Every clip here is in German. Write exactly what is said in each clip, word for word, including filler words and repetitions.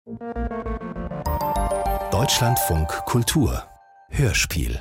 Deutschlandfunk Kultur Hörspiel.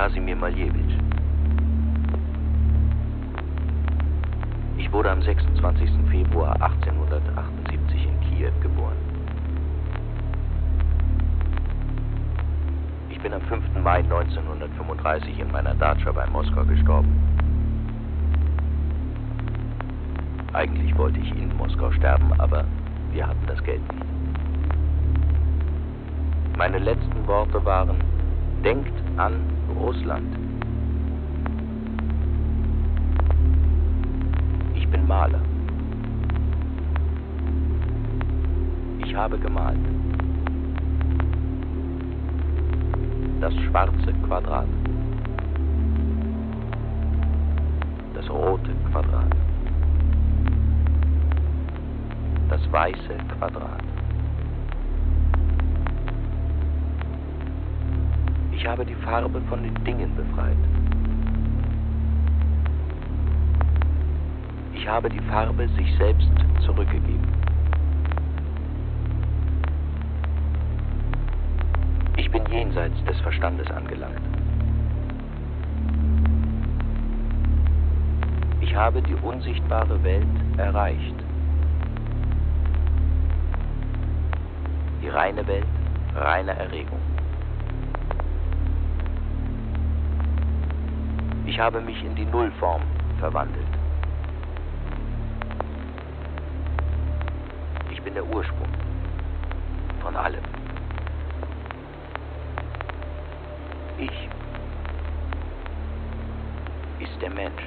Kasimir Maljewitsch. Ich wurde am sechsundzwanzigsten Februar achtzehnhundertachtundsiebzig in Kiew geboren. Ich bin am fünften Mai neunzehnhundertfünfunddreißig in meiner Datscha bei Moskau gestorben. Eigentlich wollte ich in Moskau sterben, aber wir hatten das Geld nicht. Meine letzten Worte waren: denkt an Russland. Ich bin Maler. Ich habe gemalt. Das schwarze Quadrat. Das rote Quadrat. Das weiße Quadrat. Ich habe die Farbe von den Dingen befreit. Ich habe die Farbe sich selbst zurückgegeben. Ich bin jenseits des Verstandes angelangt. Ich habe die unsichtbare Welt erreicht. Die reine Welt, reine Erregung. Ich habe mich in die Nullform verwandelt. Ich bin der Ursprung von allem. Ich ist der Mensch.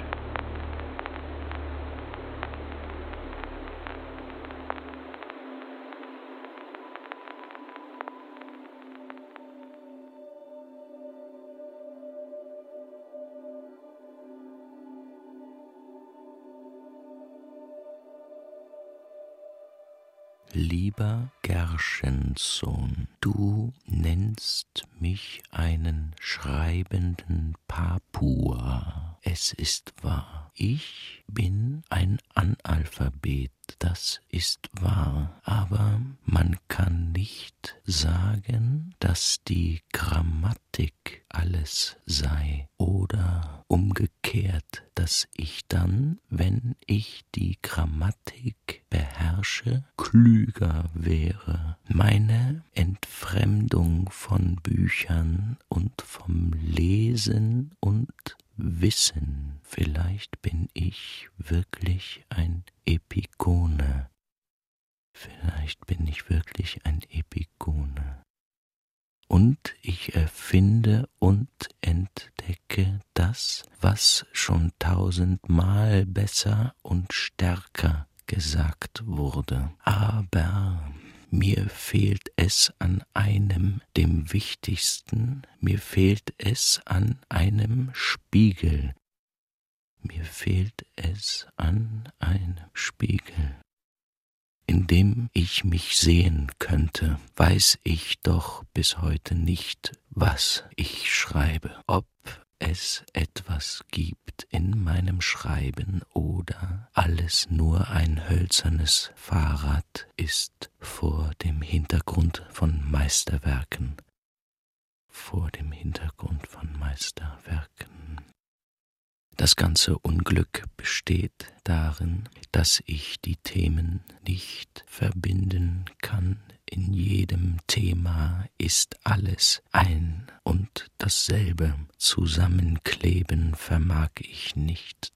Lieber Gershenssohn, du nennst mich einen schreibenden Papua. Es ist wahr, ich bin ein Analphabet, das ist wahr, aber man kann nicht sagen, dass die Grammatik alles sei oder umgekehrt, dass ich dann, wenn ich die Grammatik beherrsche, klüger wäre. Meine Entfremdung von Büchern und vom Lesen und Wissen, vielleicht bin ich wirklich ein Epigone. Vielleicht bin ich wirklich ein Epigone. Und ich erfinde und entdecke das, was schon tausendmal besser und stärker gesagt wurde. Aber mir fehlt es an einem, dem Wichtigsten, mir fehlt es an einem Spiegel. Mir fehlt es an einem Spiegel. In dem ich mich sehen könnte, weiß ich doch bis heute nicht, was ich schreibe, ob es etwas gibt in meinem Schreiben oder alles nur ein hölzernes Fahrrad ist vor dem Hintergrund von Meisterwerken, vor dem Hintergrund von Meisterwerken. Das ganze Unglück besteht darin, dass ich die Themen nicht verbinden kann. In jedem Thema ist alles ein und dasselbe. Zusammenkleben vermag ich nicht.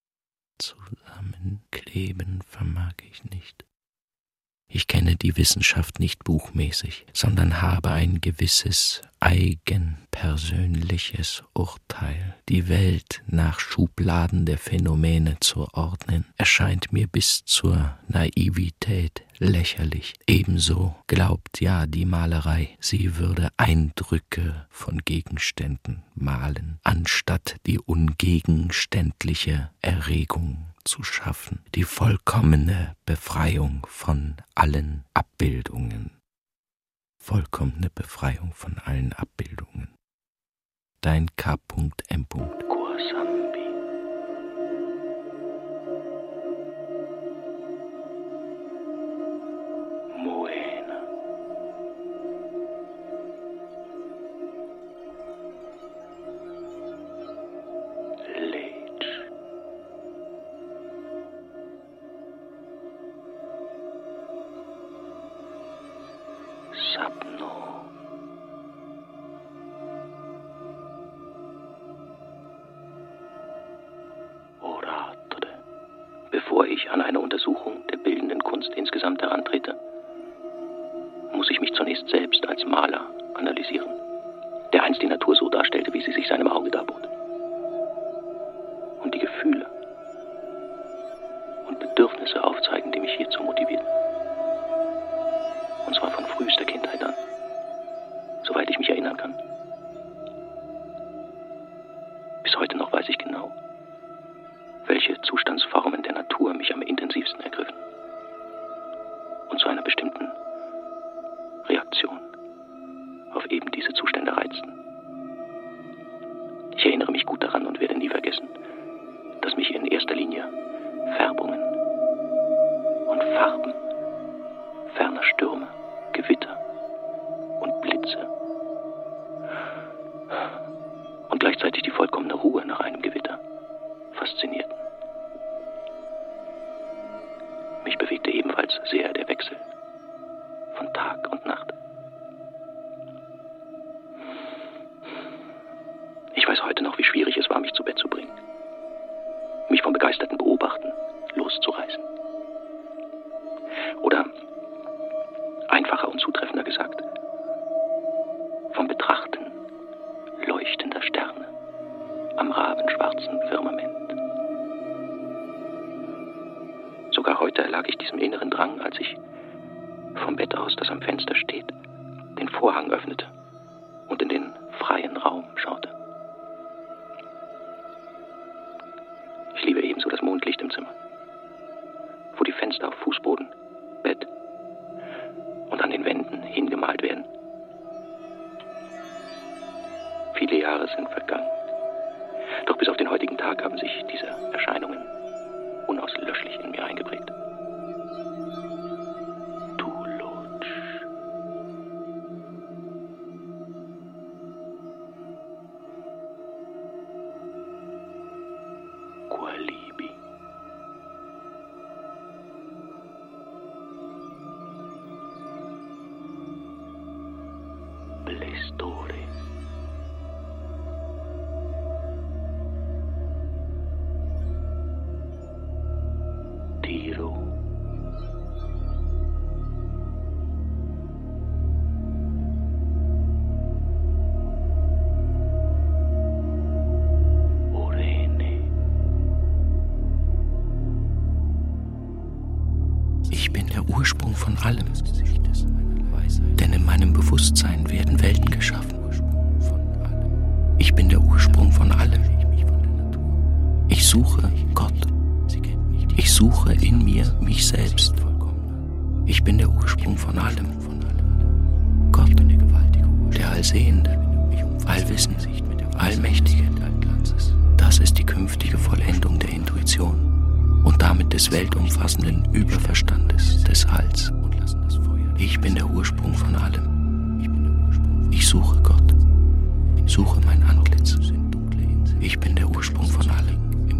Zusammenkleben vermag ich nicht. Ich kenne die Wissenschaft nicht buchmäßig, sondern habe ein gewisses eigenpersönliches Urteil. Die Welt nach Schubladen der Phänomene zu ordnen, erscheint mir bis zur Naivität lächerlich. Ebenso glaubt ja die Malerei, sie würde Eindrücke von Gegenständen malen, anstatt die ungegenständliche Erregung zu schaffen, die vollkommene Befreiung von allen Abbildungen. Vollkommene Befreiung von allen Abbildungen. Dein K M Kosambi. Moena. Sapno. Oratore. Bevor ich an eine Untersuchung der bildenden Kunst insgesamt herantrete, muss ich mich zunächst selbst als Maler analysieren, der einst die Natur so darstellte, wie sie sich seinem Auge darbot. Und die Gefühle und Bedürfnisse aufzeigen, die mich hierzu motivierten. Und zwar von frühester Kindheit an, soweit ich mich erinnern kann. Bis heute noch weiß ich genau, welche Zustandsformen der Natur mich am intensivsten ergriffen und zu einer bestimmten Reaktion auf eben diese Zustände reizten. Ich erinnere mich gut daran und werde nie vergessen, dass mich in erster Linie Färbungen und Farben ferner Stürme, Gewitter und Blitze und gleichzeitig die vollkommene Ruhe nach einem Gewitter faszinierten. Mich bewegte ebenfalls sehr der Wechsel von Tag und Nacht. Ich weiß heute noch, wie schwierig es war, mich zu Bett zu bringen, mich vom begeisterten Beobachten loszureißen. Oder, einfacher und zutreffender gesagt, vom Betrachten leuchtender Sterne am rabenschwarzen Firmament. Sogar heute erlag ich diesem inneren Drang, als ich vom Bett aus, das am Fenster steht, den Vorhang öffnete und in den freien Raum schaute. Ich liebe ebenso das Mondlicht im Zimmer, wo die Fenster auf Fußboden, Bett und an den Wänden hingemalt werden. Viele Jahre sind vergangen, doch bis auf den heutigen Tag haben sich diese Erscheinungen unauslöschlich in mir eingeprägt. Ich bin der Ursprung von allem, denn in meinem Bewusstsein werden Welten geschaffen. Ich bin der Ursprung von allem. Ich suche Gott. Ich suche in mir mich selbst. Ich bin der Ursprung von allem. Gott, der Allsehende, Allwissende, Allmächtige. Das ist die künftige Vollendung der Intuition und damit des weltumfassenden Überverstandes des Alls. Ich bin der Ursprung von allem. Ich suche Gott, suche mein Antlitz. Ich bin der Ursprung von allem.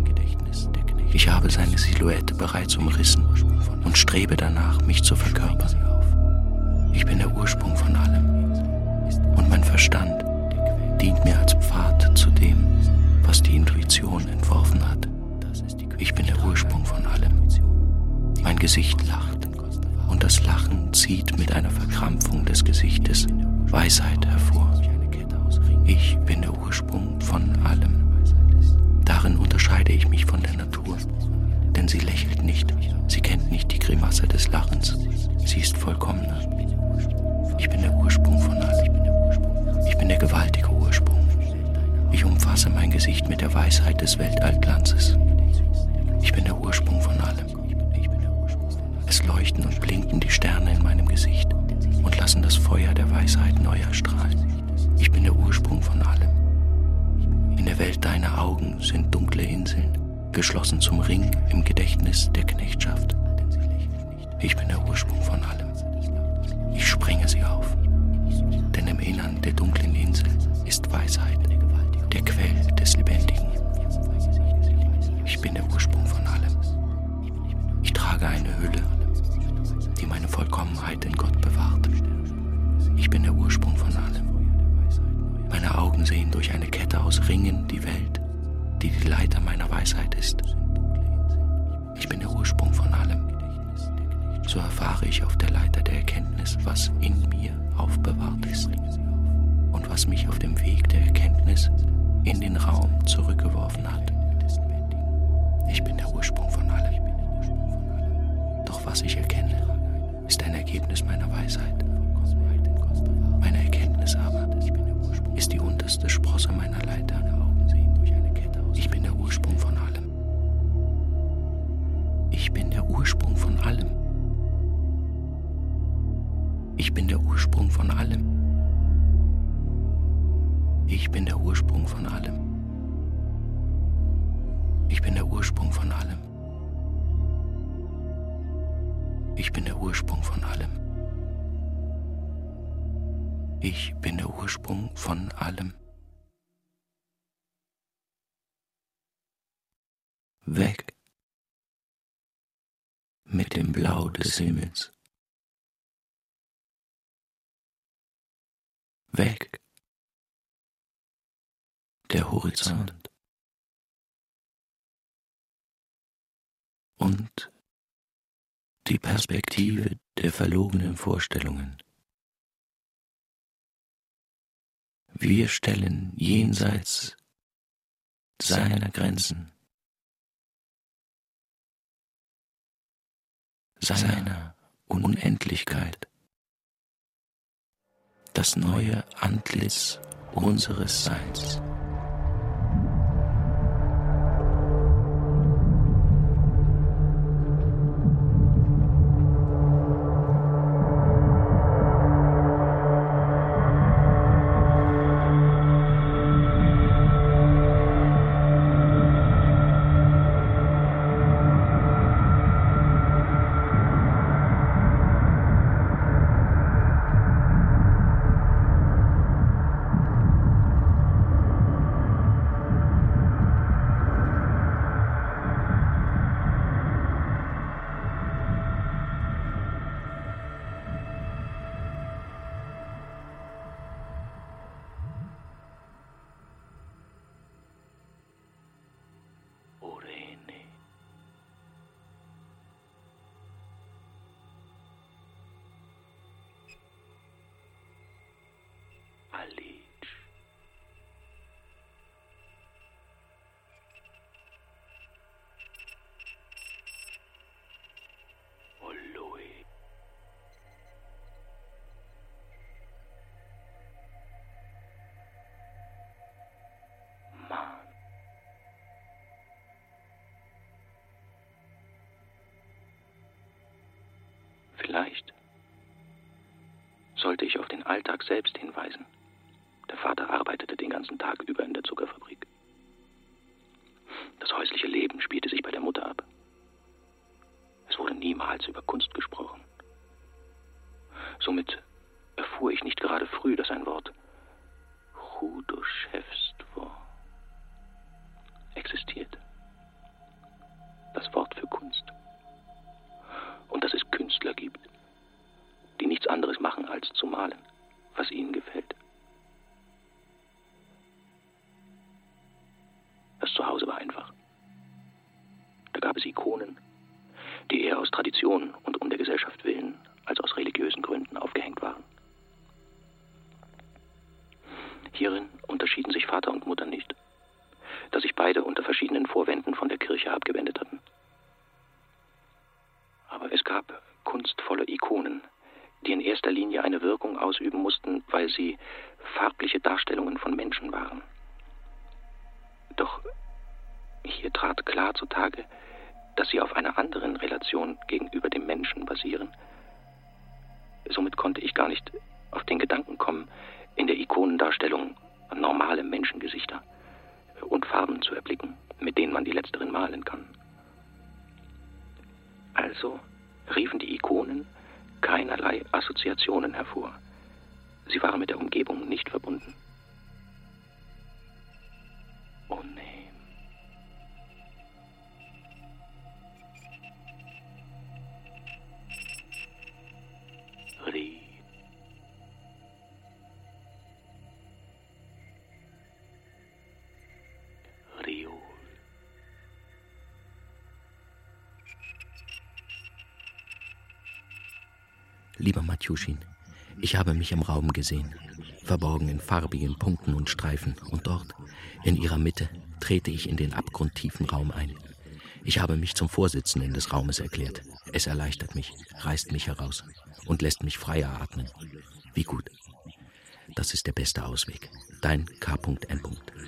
Ich habe seine Silhouette bereits umrissen und strebe danach, mich zu verkörpern. Ich bin der Ursprung von allem. Und mein Verstand dient mir als Pfad zu dem, was die Intuition entworfen hat. Ich bin der Ursprung von allem. Mein Gesicht lacht und das Lachen zieht mit einer Verkrampfung des Gesichtes Weisheit hervor. Ich bin der Ursprung von allem. Darin unterscheide ich mich von der Natur, denn sie lächelt nicht, sie kennt nicht die Grimasse des Lachens, sie ist vollkommener. Ich bin der Ursprung von allem. Ich bin der gewaltige Ursprung. Ich umfasse mein Gesicht mit der Weisheit des Weltallglanzes. Ich bin der Ursprung von allem. Es leuchten und blinken die Sterne in meinem Gesicht und lassen das Feuer der Weisheit neu erstrahlen. Ich bin der Ursprung von allem. In der Welt deiner Augen sind dunkle Inseln, geschlossen zum Ring im Gedächtnis der Knechtschaft. Ich bin der Ursprung von allem. Ich sprenge sie auf, denn im Innern der dunklen Insel ist Weisheit, der Quell des Lebendigen. Ich bin der Ursprung von allem. Ich trage eine Hülle, die meine Vollkommenheit in Gott bewahrt. Augen sehen durch eine Kette aus Ringen die Welt, die die Leiter meiner Weisheit ist. Ich bin der Ursprung von allem. So erfahre ich auf der Leiter der Erkenntnis, was in mir aufbewahrt ist und was mich auf dem Weg der Erkenntnis in den Raum zurückgeworfen hat. Ich bin der Ursprung von allem. Doch was ich erkenne, ist ein Ergebnis meiner Weisheit. Meine Erkenntnis aber ist die unterste Sprosse meiner Leiter. Ich bin der Ursprung von allem. Ich bin der Ursprung von allem. Ich bin der Ursprung von allem. Ich bin der Ursprung von allem. Ich bin der Ursprung von allem. Ich bin der Ursprung von allem. Ich bin der Ursprung von allem. Weg mit dem Blau des Himmels. Weg der Horizont. Und die Perspektive der verlogenen Vorstellungen. Wir stellen jenseits seiner Grenzen, seiner Unendlichkeit, das neue Antlitz unseres Seins. Vielleicht sollte ich auf den Alltag selbst hinweisen. Der Vater arbeitete den ganzen Tag über in der Zuckerfabrik. Das häusliche Leben spielte sich bei der Mutter ab. Es wurde niemals über Kunst gesprochen. Somit erfuhr ich nicht gerade früh, dass ein Wort Chudoszewstwo existiert. Das Wort für Kunst. Und dass es Künstler gibt, die nichts anderes machen, als zu malen, was ihnen gefällt. Das Zuhause war einfach. Da gab es Ikonen, die eher aus Tradition und um der Gesellschaft willen als aus religiösen Gründen aufgehängt waren. Hierin unterschieden sich Vater und Mutter nicht, da sich beide unter verschiedenen Vorwänden von der Kirche abgewendet hatten. Aber es gab kunstvolle Ikonen, die in erster Linie eine Wirkung ausüben mussten, weil sie farbliche Darstellungen von Menschen waren. Doch hier trat klar zutage, dass sie auf einer anderen Relation gegenüber dem Menschen basieren. Somit konnte ich gar nicht auf den Gedanken kommen, in der Ikonendarstellung normale Menschengesichter und Farben zu erblicken, mit denen man die letzteren malen kann. Also riefen die Ikonen keinerlei Assoziationen hervor. Sie waren mit der Umgebung nicht verbunden. Oh nee. Rie. Lieber Matjuschin, ich habe mich im Raum gesehen, verborgen in farbigen Punkten und Streifen, und dort, in ihrer Mitte, trete ich in den abgrundtiefen Raum ein. Ich habe mich zum Vorsitzenden des Raumes erklärt. Es erleichtert mich, reißt mich heraus und lässt mich freier atmen. Wie gut. Das ist der beste Ausweg. Dein K N.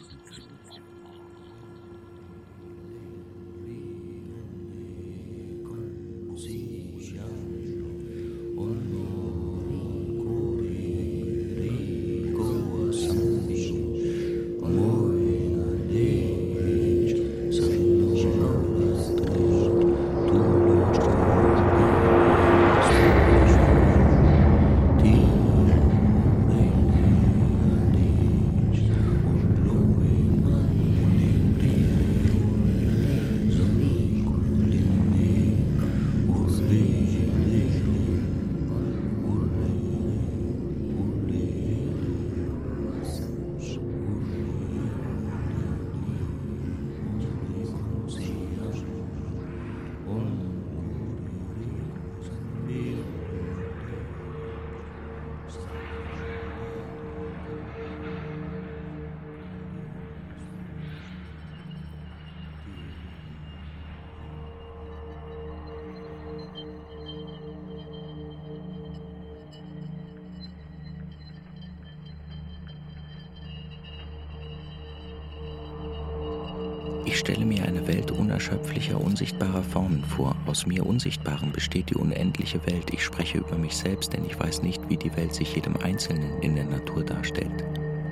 Ich stelle mir eine Welt unerschöpflicher, unsichtbarer Formen vor. Aus mir Unsichtbarem besteht die unendliche Welt. Ich spreche über mich selbst, denn ich weiß nicht, wie die Welt sich jedem Einzelnen in der Natur darstellt.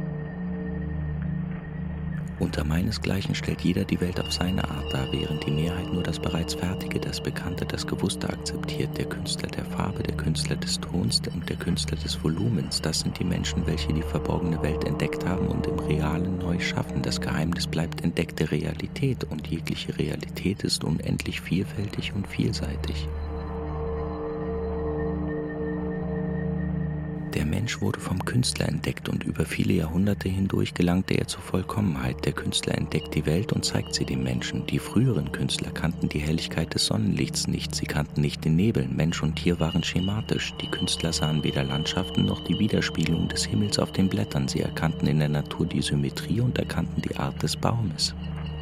Unter meinesgleichen stellt jeder die Welt auf seine Art dar, während die Mehrheit nur das bereits Fertige, das Bekannte, das Gewusste akzeptiert. Der Künstler der Farbe, der Künstler des Tons und der Künstler des Volumens, das sind die Menschen, welche die verborgene Welt entdeckt haben und im Realen neu schaffen. Das Geheimnis bleibt entdeckte Realität, und jegliche Realität ist unendlich vielfältig und vielseitig. Der Mensch wurde vom Künstler entdeckt, und über viele Jahrhunderte hindurch gelangte er zur Vollkommenheit. Der Künstler entdeckt die Welt und zeigt sie dem Menschen. Die früheren Künstler kannten die Helligkeit des Sonnenlichts nicht, sie kannten nicht den Nebel. Mensch und Tier waren schematisch. Die Künstler sahen weder Landschaften noch die Widerspiegelung des Himmels auf den Blättern. Sie erkannten in der Natur die Symmetrie und erkannten die Art des Baumes.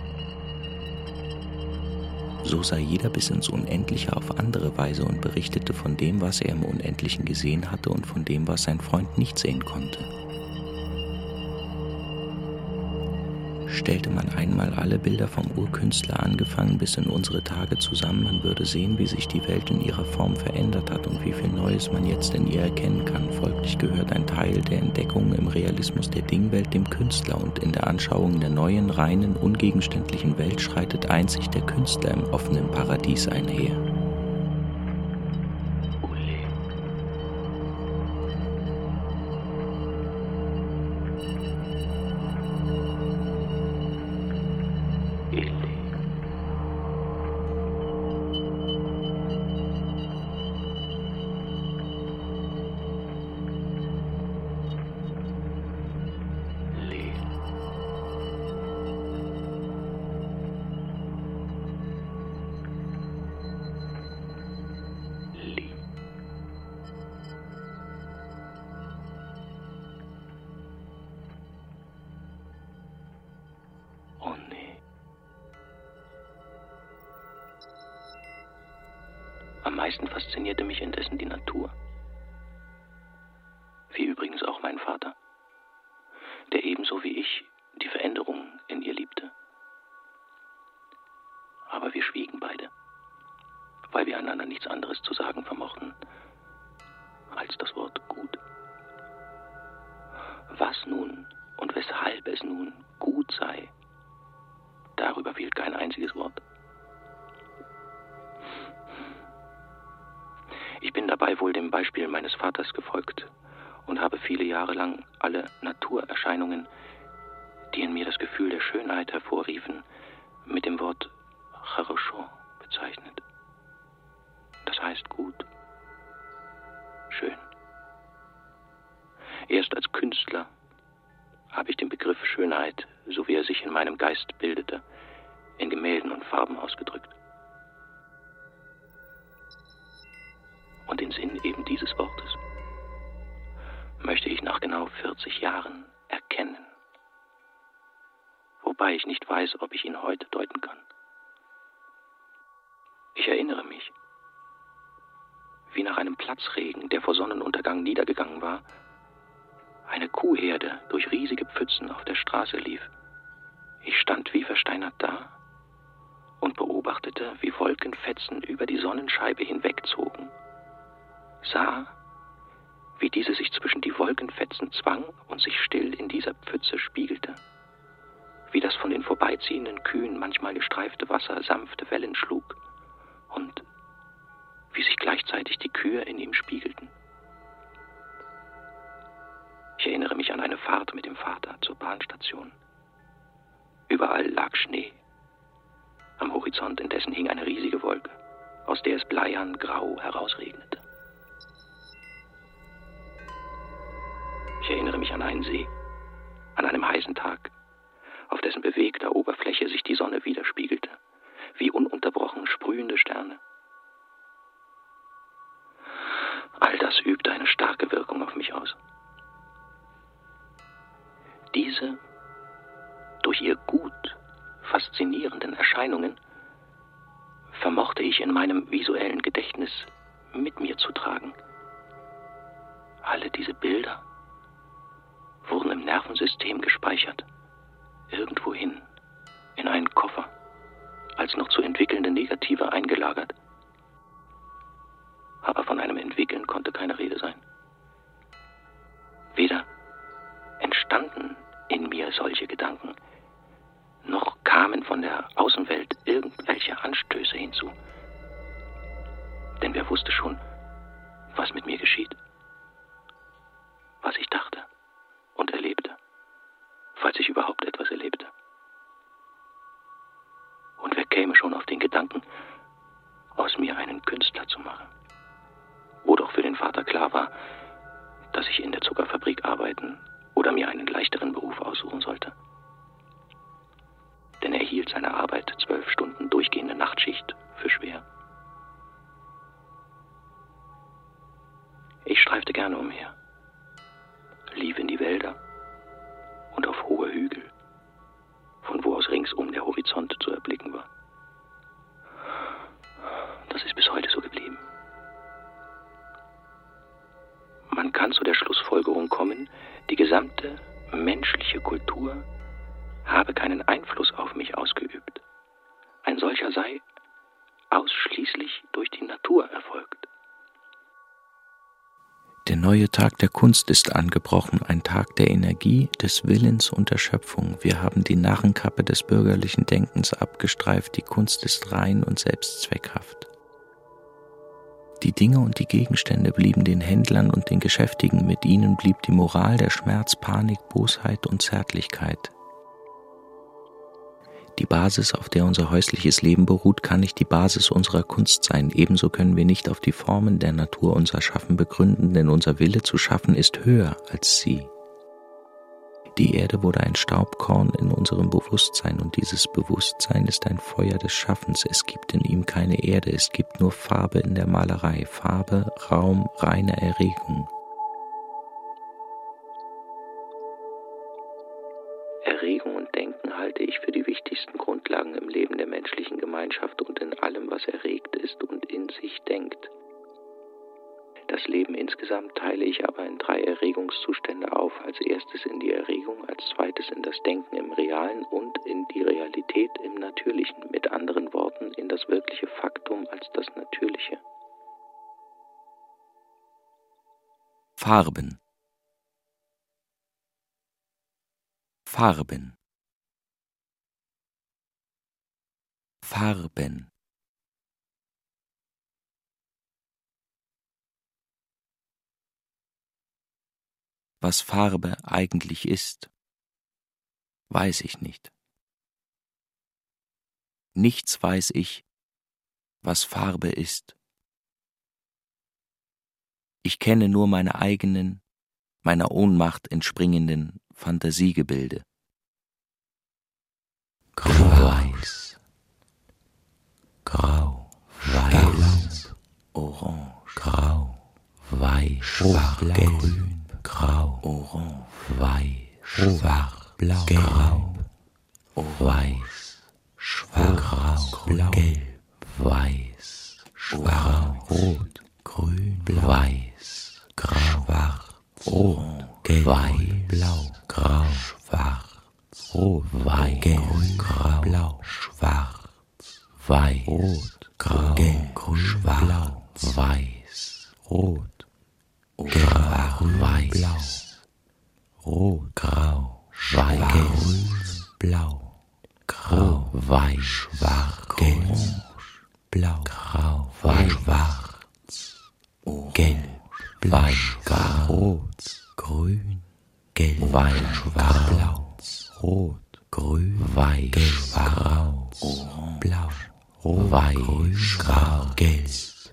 So sah jeder bis ins Unendliche auf andere Weise und berichtete von dem, was er im Unendlichen gesehen hatte, und von dem, was sein Freund nicht sehen konnte. Stellte man einmal alle Bilder vom Urkünstler angefangen bis in unsere Tage zusammen, man würde sehen, wie sich die Welt in ihrer Form verändert hat und wie viel Neues man jetzt in ihr erkennen kann. Folglich gehört ein Teil der Entdeckung im Realismus der Dingwelt dem Künstler, und in der Anschauung der neuen, reinen, ungegenständlichen Welt schreitet einzig der Künstler im offenen Paradies einher. Am meisten faszinierte mich indessen die Natur. Wie übrigens auch mein Vater, der ebenso wie ich die Veränderung in ihr liebte. Aber wir schwiegen beide, weil wir einander nichts anderes zu sagen vermochten als das Wort gut. Was nun und weshalb es nun gut sei, darüber fiel kein einziges Wort. Ich bin dabei wohl dem Beispiel meines Vaters gefolgt und habe viele Jahre lang alle Naturerscheinungen, die in mir das Gefühl der Schönheit hervorriefen, mit dem Wort хорошо bezeichnet. Das heißt gut, schön. Erst als Künstler habe ich den Begriff Schönheit, so wie er sich in meinem Geist bildete, in Gemälden und Farben ausgedrückt. und den Sinn eben dieses Wortes möchte ich nach genau vierzig Jahren erkennen, wobei ich nicht weiß, ob ich ihn heute deuten kann. Ich erinnere mich, wie nach einem Platzregen, der vor Sonnenuntergang niedergegangen war, eine Kuhherde durch riesige Pfützen auf der Straße lief. Ich stand wie versteinert da und beobachtete, wie Wolkenfetzen über die Sonnenscheibe hinwegzogen, sah, wie diese sich zwischen die Wolkenfetzen zwang und sich still in dieser Pfütze spiegelte, wie das von den vorbeiziehenden Kühen manchmal gestreifte Wasser sanfte Wellen schlug und wie sich gleichzeitig die Kühe in ihm spiegelten. Ich erinnere mich an eine Fahrt mit dem Vater zur Bahnstation. Überall lag Schnee. Am Horizont indessen hing eine riesige Wolke, aus der es bleiern grau herausregnete. Ich erinnere mich an einen See, an einem heißen Tag, auf dessen bewegter Oberfläche sich die Sonne widerspiegelte, wie ununterbrochen sprühende Sterne. All das übte eine starke Wirkung auf mich aus. Diese, durch ihr Gut faszinierenden Erscheinungen, vermochte ich in meinem visuellen Gedächtnis mit mir zu tragen. Alle diese Bilder wurden im Nervensystem gespeichert, irgendwohin, in einen Koffer, als noch zu entwickelnde Negative eingelagert. Aber von einem Entwickeln konnte keine Rede sein. Weder entstanden in mir solche Gedanken, noch kamen von der Außenwelt irgendwelche Anstöße hinzu. Denn wer wusste schon, was mit mir geschieht, was ich dachte und erlebte, falls ich überhaupt etwas erlebte. Und wer käme schon auf den Gedanken, aus mir einen Künstler zu machen, wo doch für den Vater klar war, dass ich in der Zuckerfabrik arbeiten oder mir einen leichteren Beruf aussuchen sollte. Denn er hielt seine Arbeit zwölf Stunden durchgehende Nachtschicht für schwer. Ich streifte gerne umher, lief in die Wälder und auf hohe Hügel, von wo aus ringsum der Horizont zu erblicken war. Das ist bis heute so geblieben. Man kann zu der Schlussfolgerung kommen, die gesamte menschliche Kultur habe keinen Einfluss auf mich ausgeübt. Ein solcher sei ausschließlich durch die Natur erfolgt. Der neue Tag der Kunst ist angebrochen, ein Tag der Energie, des Willens und der Schöpfung. Wir haben die Narrenkappe des bürgerlichen Denkens abgestreift, die Kunst ist rein und selbstzweckhaft. Die Dinge und die Gegenstände blieben den Händlern und den Geschäftigen, mit ihnen blieb die Moral, der Schmerz, Panik, Bosheit und Zärtlichkeit. Die Basis, auf der unser häusliches Leben beruht, kann nicht die Basis unserer Kunst sein. Ebenso können wir nicht auf die Formen der Natur unser Schaffen begründen, denn unser Wille zu schaffen ist höher als sie. Die Erde wurde ein Staubkorn in unserem Bewusstsein und dieses Bewusstsein ist ein Feuer des Schaffens. Es gibt in ihm keine Erde, es gibt nur Farbe in der Malerei, Farbe, Raum, reine Erregung. Erregung und Denken halte ich für die wichtigsten Grundlagen im Leben der menschlichen Gemeinschaft und in allem, was erregt ist und in sich denkt. Das Leben insgesamt teile ich aber in drei Erregungszustände auf. Als erstes in die Erregung, als zweites in das Denken im Realen und in die Realität im Natürlichen. Mit anderen Worten, in das wirkliche Faktum als das Natürliche. Farben. Farben. Farben. Was Farbe eigentlich ist, weiß ich nicht. Nichts weiß ich, was Farbe ist. Ich kenne nur meine eigenen, meiner Ohnmacht entspringenden Fantasiegebilde. Grau-Weiß, Grau, Weiß, Orange, Grau. schwarz, gelb, grün, grau, orange, weiß, schwarz, blau, grau, weiß, schwarz, grau, gelb, weiß, schwarz, rot, grün, weiß, grau, schwarz, rot, gelb, weiß, blau, grau, schwarz, rot, weiß, gelb, grau, blau, schwarz, weiß, rot, grau, gelb, grün, blau, weiß, rot, grau, weiß, blau, rot, grau, weiß, gelb, blau, grau, weiß, schwarz, gelb, blau, grau, weiß, schwarz, gelb, weiß, grau, rot, grün, gelb, weiß, schwarz, blau, rot, grün, weiß, gelb, grau, blau, rot, weiß, grau, gelb,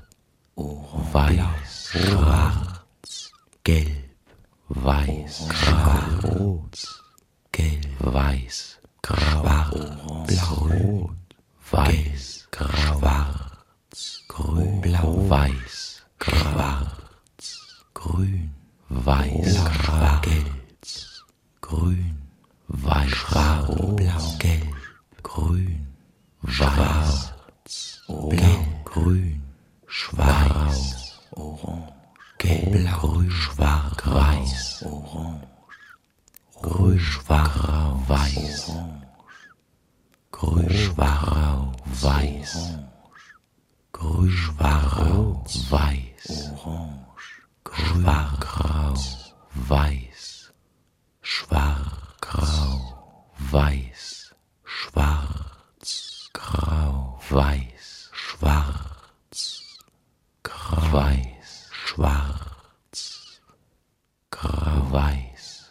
weiß, schwarz, gelb, weiß, grau, rot, gelb, weiß, grau, blau, rot, weiß, grau, schwarz, grün, blau, weiß, schwarz, grün, weiß, grau, gelb, grün, weiß, grau, blau, gelb, grün, weiß, blau, grün, schwarz, orange, gelb, blau, grün, schwarz, weiß, orange, grün, schwarz, weiß, grün, schwarz, weiß, grün, schwarz, weiß, schwarz, grau, weiß, schwarz, grau, weiß, schwarz, grau, weiß, schwarz, grau, weiß, schwarz, grau, weiß,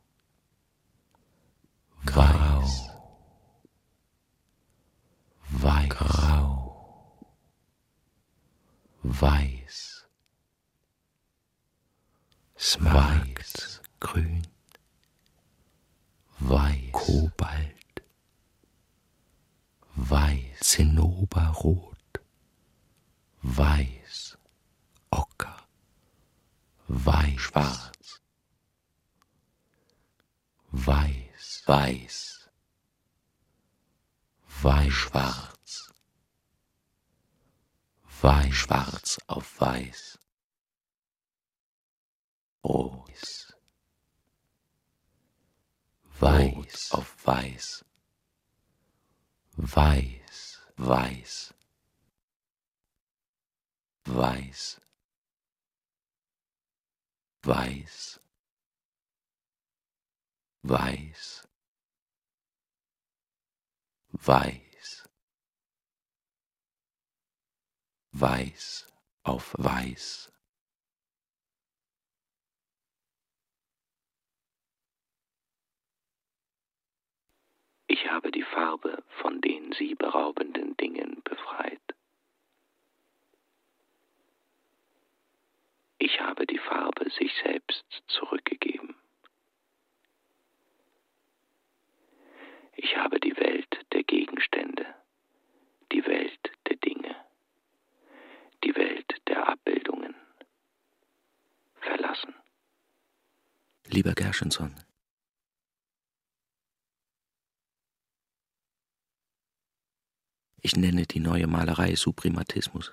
grau, weiß, grau, weiß, weiß, grün, weiß, Kobalt, weiß, Zinnoberrot, weiß, Ocker, weiß, schwarz, weiß, weiß, weiß, schwarz, weiß, schwarz auf weiß, rot, weiß auf weiß, weiß, weiß, weiß, weiß, weiß, weiß, weiß auf weiß. Ich habe die Farbe von den sie beraubenden Dingen befreit. Ich habe die Farbe sich selbst zurückgegeben. Ich habe die Welt der Gegenstände, die Welt der Dinge, die Welt der Abbildungen verlassen. Lieber Gershenson, ich nenne die neue Malerei Suprematismus.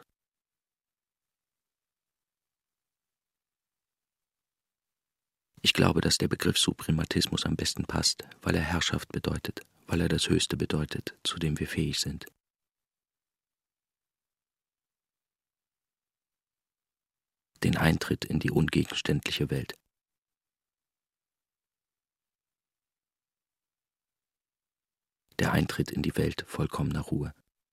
Ich glaube, dass der Begriff Suprematismus am besten passt, weil er Herrschaft bedeutet, weil er das Höchste bedeutet, zu dem wir fähig sind. Den Eintritt in die ungegenständliche Welt. Der Eintritt in die Welt vollkommener Ruhe.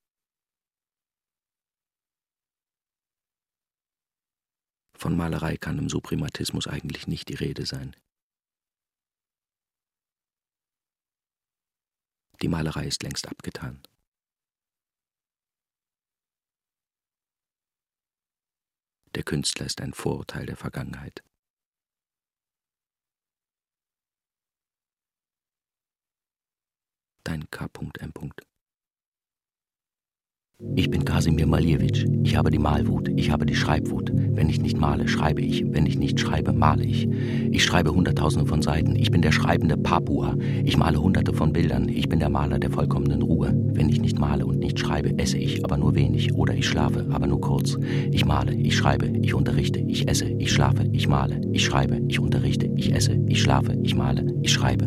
Von Malerei kann im Suprematismus eigentlich nicht die Rede sein. Die Malerei ist längst abgetan. Der Künstler ist ein Vorurteil der Vergangenheit. Dein K.M. Ich bin Kasimir Maljewitsch. Ich habe die Malwut. Ich habe die Schreibwut. Wenn ich nicht male, schreibe ich. Wenn ich nicht schreibe, male ich. Ich schreibe Hunderttausende von Seiten. Ich bin der schreibende Papua. Ich male Hunderte von Bildern. Ich bin der Maler der vollkommenen Ruhe. Wenn ich nicht male und nicht schreibe, esse ich, aber nur wenig. Oder ich schlafe, aber nur kurz. Ich male, ich schreibe, ich unterrichte, ich esse, ich schlafe, ich male, ich schreibe, ich unterrichte, ich esse, ich schlafe, ich male, ich schreibe.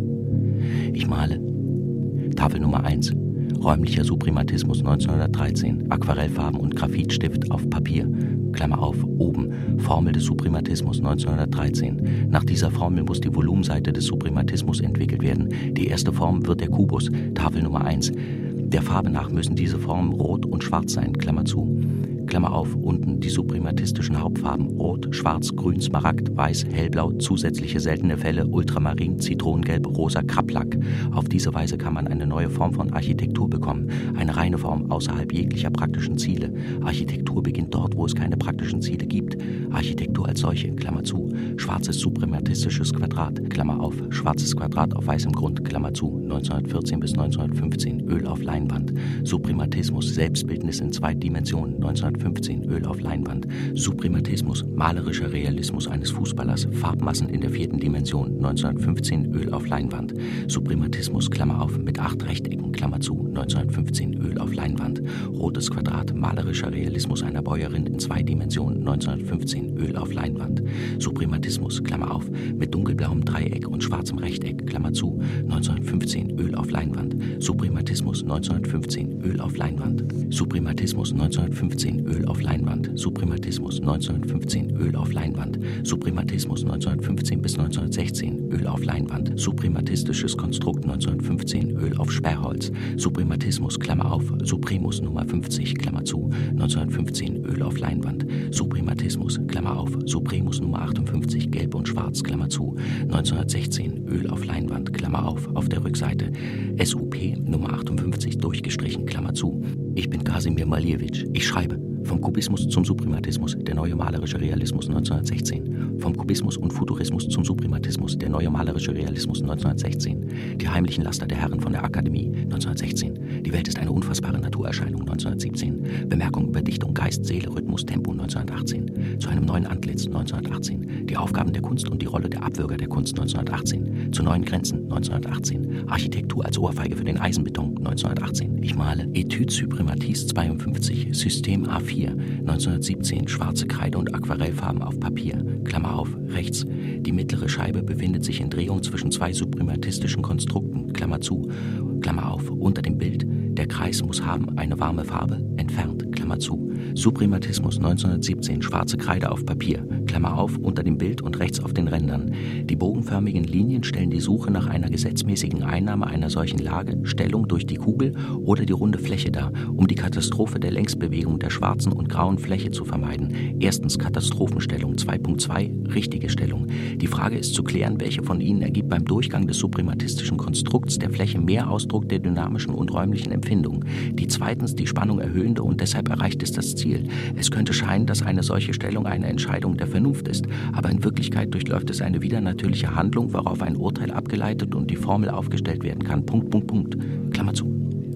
Ich male. Tafel Nummer eins. Räumlicher Suprematismus neunzehnhundertdreizehn, Aquarellfarben und Graphitstift auf Papier, Klammer auf, oben, Formel des Suprematismus neunzehnhundertdreizehn. Nach dieser Formel muss die Volumenseite des Suprematismus entwickelt werden. Die erste Form wird der Kubus, Tafel Nummer eins. Der Farbe nach müssen diese Formen rot und schwarz sein, Klammer zu. Klammer auf, unten die suprematistischen Hauptfarben Rot, Schwarz, Grün, Smaragd, Weiß, Hellblau, zusätzliche seltene Fälle, Ultramarin, Zitronengelb, Rosa, Krapplack. Auf diese Weise kann man eine neue Form von Architektur bekommen, eine reine Form außerhalb jeglicher praktischen Ziele. Architektur beginnt dort, wo es keine praktischen Ziele gibt. Architektur als solche, Klammer zu, schwarzes suprematistisches Quadrat, Klammer auf, schwarzes Quadrat auf weißem Grund, Klammer zu, neunzehnhundertvierzehn bis neunzehnhundertfünfzehn, Öl auf Leinwand, Suprematismus, Selbstbildnis in zwei Dimensionen, neunzehnhundertfünfzehn, Öl auf Leinwand, Suprematismus, malerischer Realismus eines Fußballers, Farbmassen in der vierten Dimension, neunzehnhundertfünfzehn, Öl auf Leinwand, Suprematismus, Klammer auf, mit acht Rechtecken, Klammer zu, neunzehnhundertfünfzehn, Öl auf Leinwand, rotes Quadrat, malerischer Realismus einer Bäuerin in zwei Dimensionen, neunzehnhundertfünfzehn, Öl auf Leinwand, Suprematismus, Klammer auf, mit dunkelblauem Dreieck und schwarzem Rechteck, Klammer zu, neunzehnhundertfünfzehn, Öl auf Leinwand, Suprematismus, neunzehnhundertfünfzehn, Öl auf Leinwand, Suprematismus, neunzehnhundertfünfzehn, Öl auf Leinwand, Suprematismus neunzehnhundertfünfzehn, Öl auf Leinwand, Suprematismus neunzehnhundertfünfzehn bis neunzehnhundertsechzehn, Öl auf Leinwand, suprematistisches Konstrukt neunzehnhundertfünfzehn, Öl auf Sperrholz, Suprematismus, Klammer auf, Supremus Nummer fünfzig, Klammer zu, neunzehnhundertfünfzehn, Öl auf Leinwand, Suprematismus, Klammer auf, Supremus Nummer achtundfünfzig, gelb und schwarz, Klammer zu, neunzehnhundertsechzehn, Öl auf Leinwand, Klammer auf, auf der Rückseite, S U P Nummer achtundfünfzig, durchgestrichen, Klammer zu. Ich bin Kasimir Maljewitsch, ich schreibe. Vom Kubismus zum Suprematismus, der neue malerische Realismus neunzehnhundertsechzehn. Vom Kubismus und Futurismus zum Suprematismus, der neue malerische Realismus neunzehnhundertsechzehn. Die heimlichen Laster der Herren von der Akademie neunzehnhundertsechzehn. Die Welt ist eine unfassbare Naturerscheinung neunzehnhundertsiebzehn. Bemerkung über Dichtung, Geist, Seele, Rhythmus, Tempo neunzehnhundertachtzehn. Zu einem neuen Antlitz neunzehnhundertachtzehn. Die Aufgaben der Kunst und die Rolle der Abwürger der Kunst neunzehnhundertachtzehn. Zu neuen Grenzen neunzehnhundertachtzehn. Architektur als Ohrfeige für den Eisenbeton neunzehnhundertachtzehn. Ich male Etude Suprematis zweiundfünfzig, System A vier neunzehnhundertsiebzehn, schwarze Kreide und Aquarellfarben auf Papier, Klammer auf, rechts. Die mittlere Scheibe befindet sich in Drehung zwischen zwei suprematistischen Konstrukten, Klammer zu, Klammer auf, unter dem Bild. Der Kreis muss haben eine warme Farbe, entfernt, Klammer zu. Suprematismus neunzehnhundertsiebzehn, schwarze Kreide auf Papier, Klammer auf, unter dem Bild und rechts auf den Rändern. Die bogenförmigen Linien stellen die Suche nach einer gesetzmäßigen Einnahme einer solchen Lage, Stellung durch die Kugel oder die runde Fläche dar, um die Katastrophe der Längsbewegung der schwarzen und grauen Fläche zu vermeiden. Erstens Katastrophenstellung, zwei Punkt zwei, richtige Stellung. Die Frage ist zu klären, welche von ihnen ergibt beim Durchgang des suprematistischen Konstrukts der Fläche mehr Ausdruck der dynamischen und räumlichen Empfindung. Die zweitens die Spannung erhöhende und deshalb erreicht es das Ziel. Es könnte scheinen, dass eine solche Stellung eine Entscheidung der Vernunft ist, aber in Wirklichkeit durchläuft es eine widernatürliche Handlung, worauf ein Urteil abgeleitet und die Formel aufgestellt werden kann. Punkt, Punkt, Punkt. Klammer zu.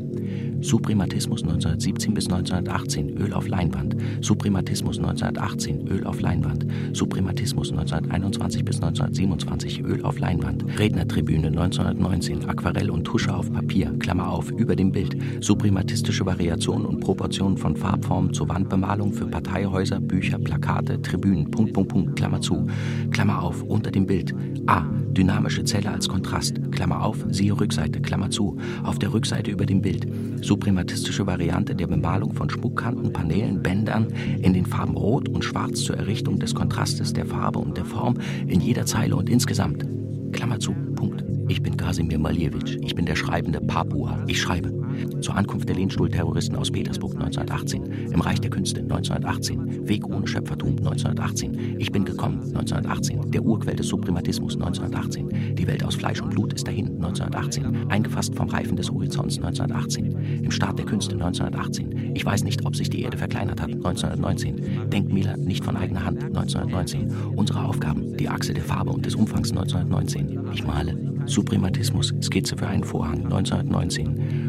Suprematismus neunzehnhundertsiebzehn bis neunzehnhundertachtzehn, Öl auf Leinwand. Suprematismus neunzehnhundertachtzehn, Öl auf Leinwand. Suprematismus neunzehnhunderteinundzwanzig bis neunzehnhundertsiebenundzwanzig, Öl auf Leinwand. Rednertribüne neunzehnhundertneunzehn, Aquarell und Tusche auf Papier, Klammer auf, über dem Bild. Suprematistische Variationen und Proportionen von Farbformen zur Wandbemalung für Parteihäuser, Bücher, Plakate, Tribünen, Punkt, Punkt, Punkt, Klammer zu, Klammer auf, unter dem Bild. A. Dynamische Zelle als Kontrast, Klammer auf, siehe Rückseite, Klammer zu, auf der Rückseite über dem Bild. Suprematistische Variante der Bemalung von Schmuckkanten, Paneelen, Bändern in den Farben Rot und Schwarz zur Errichtung des Kontrastes der Farbe und der Form in jeder Zeile und insgesamt. Klammer zu, Punkt. Ich bin Kasimir Maljewitsch, ich bin der schreibende Papua, ich schreibe. Zur Ankunft der Lehnstuhlterroristen aus Petersburg neunzehnhundertachtzehn, im Reich der Künste neunzehnhundertachtzehn, Weg ohne Schöpfertum neunzehnhundertachtzehn, Ich bin gekommen neunzehnhundertachtzehn, der Urquell des Suprematismus neunzehnhundertachtzehn, die Welt aus Fleisch und Blut ist dahin neunzehnhundertachtzehn, eingefasst vom Reifen des Horizonts neunzehnhundertachtzehn, im Staat der Künste neunzehnhundertachtzehn, ich weiß nicht, ob sich die Erde verkleinert hat neunzehnhundertneunzehn, Denkmäler nicht von eigener Hand neunzehnhundertneunzehn, unsere Aufgaben, die Achse der Farbe und des Umfangs neunzehnhundertneunzehn, ich male. Suprematismus, Skizze für einen Vorhang neunzehnhundertneunzehn,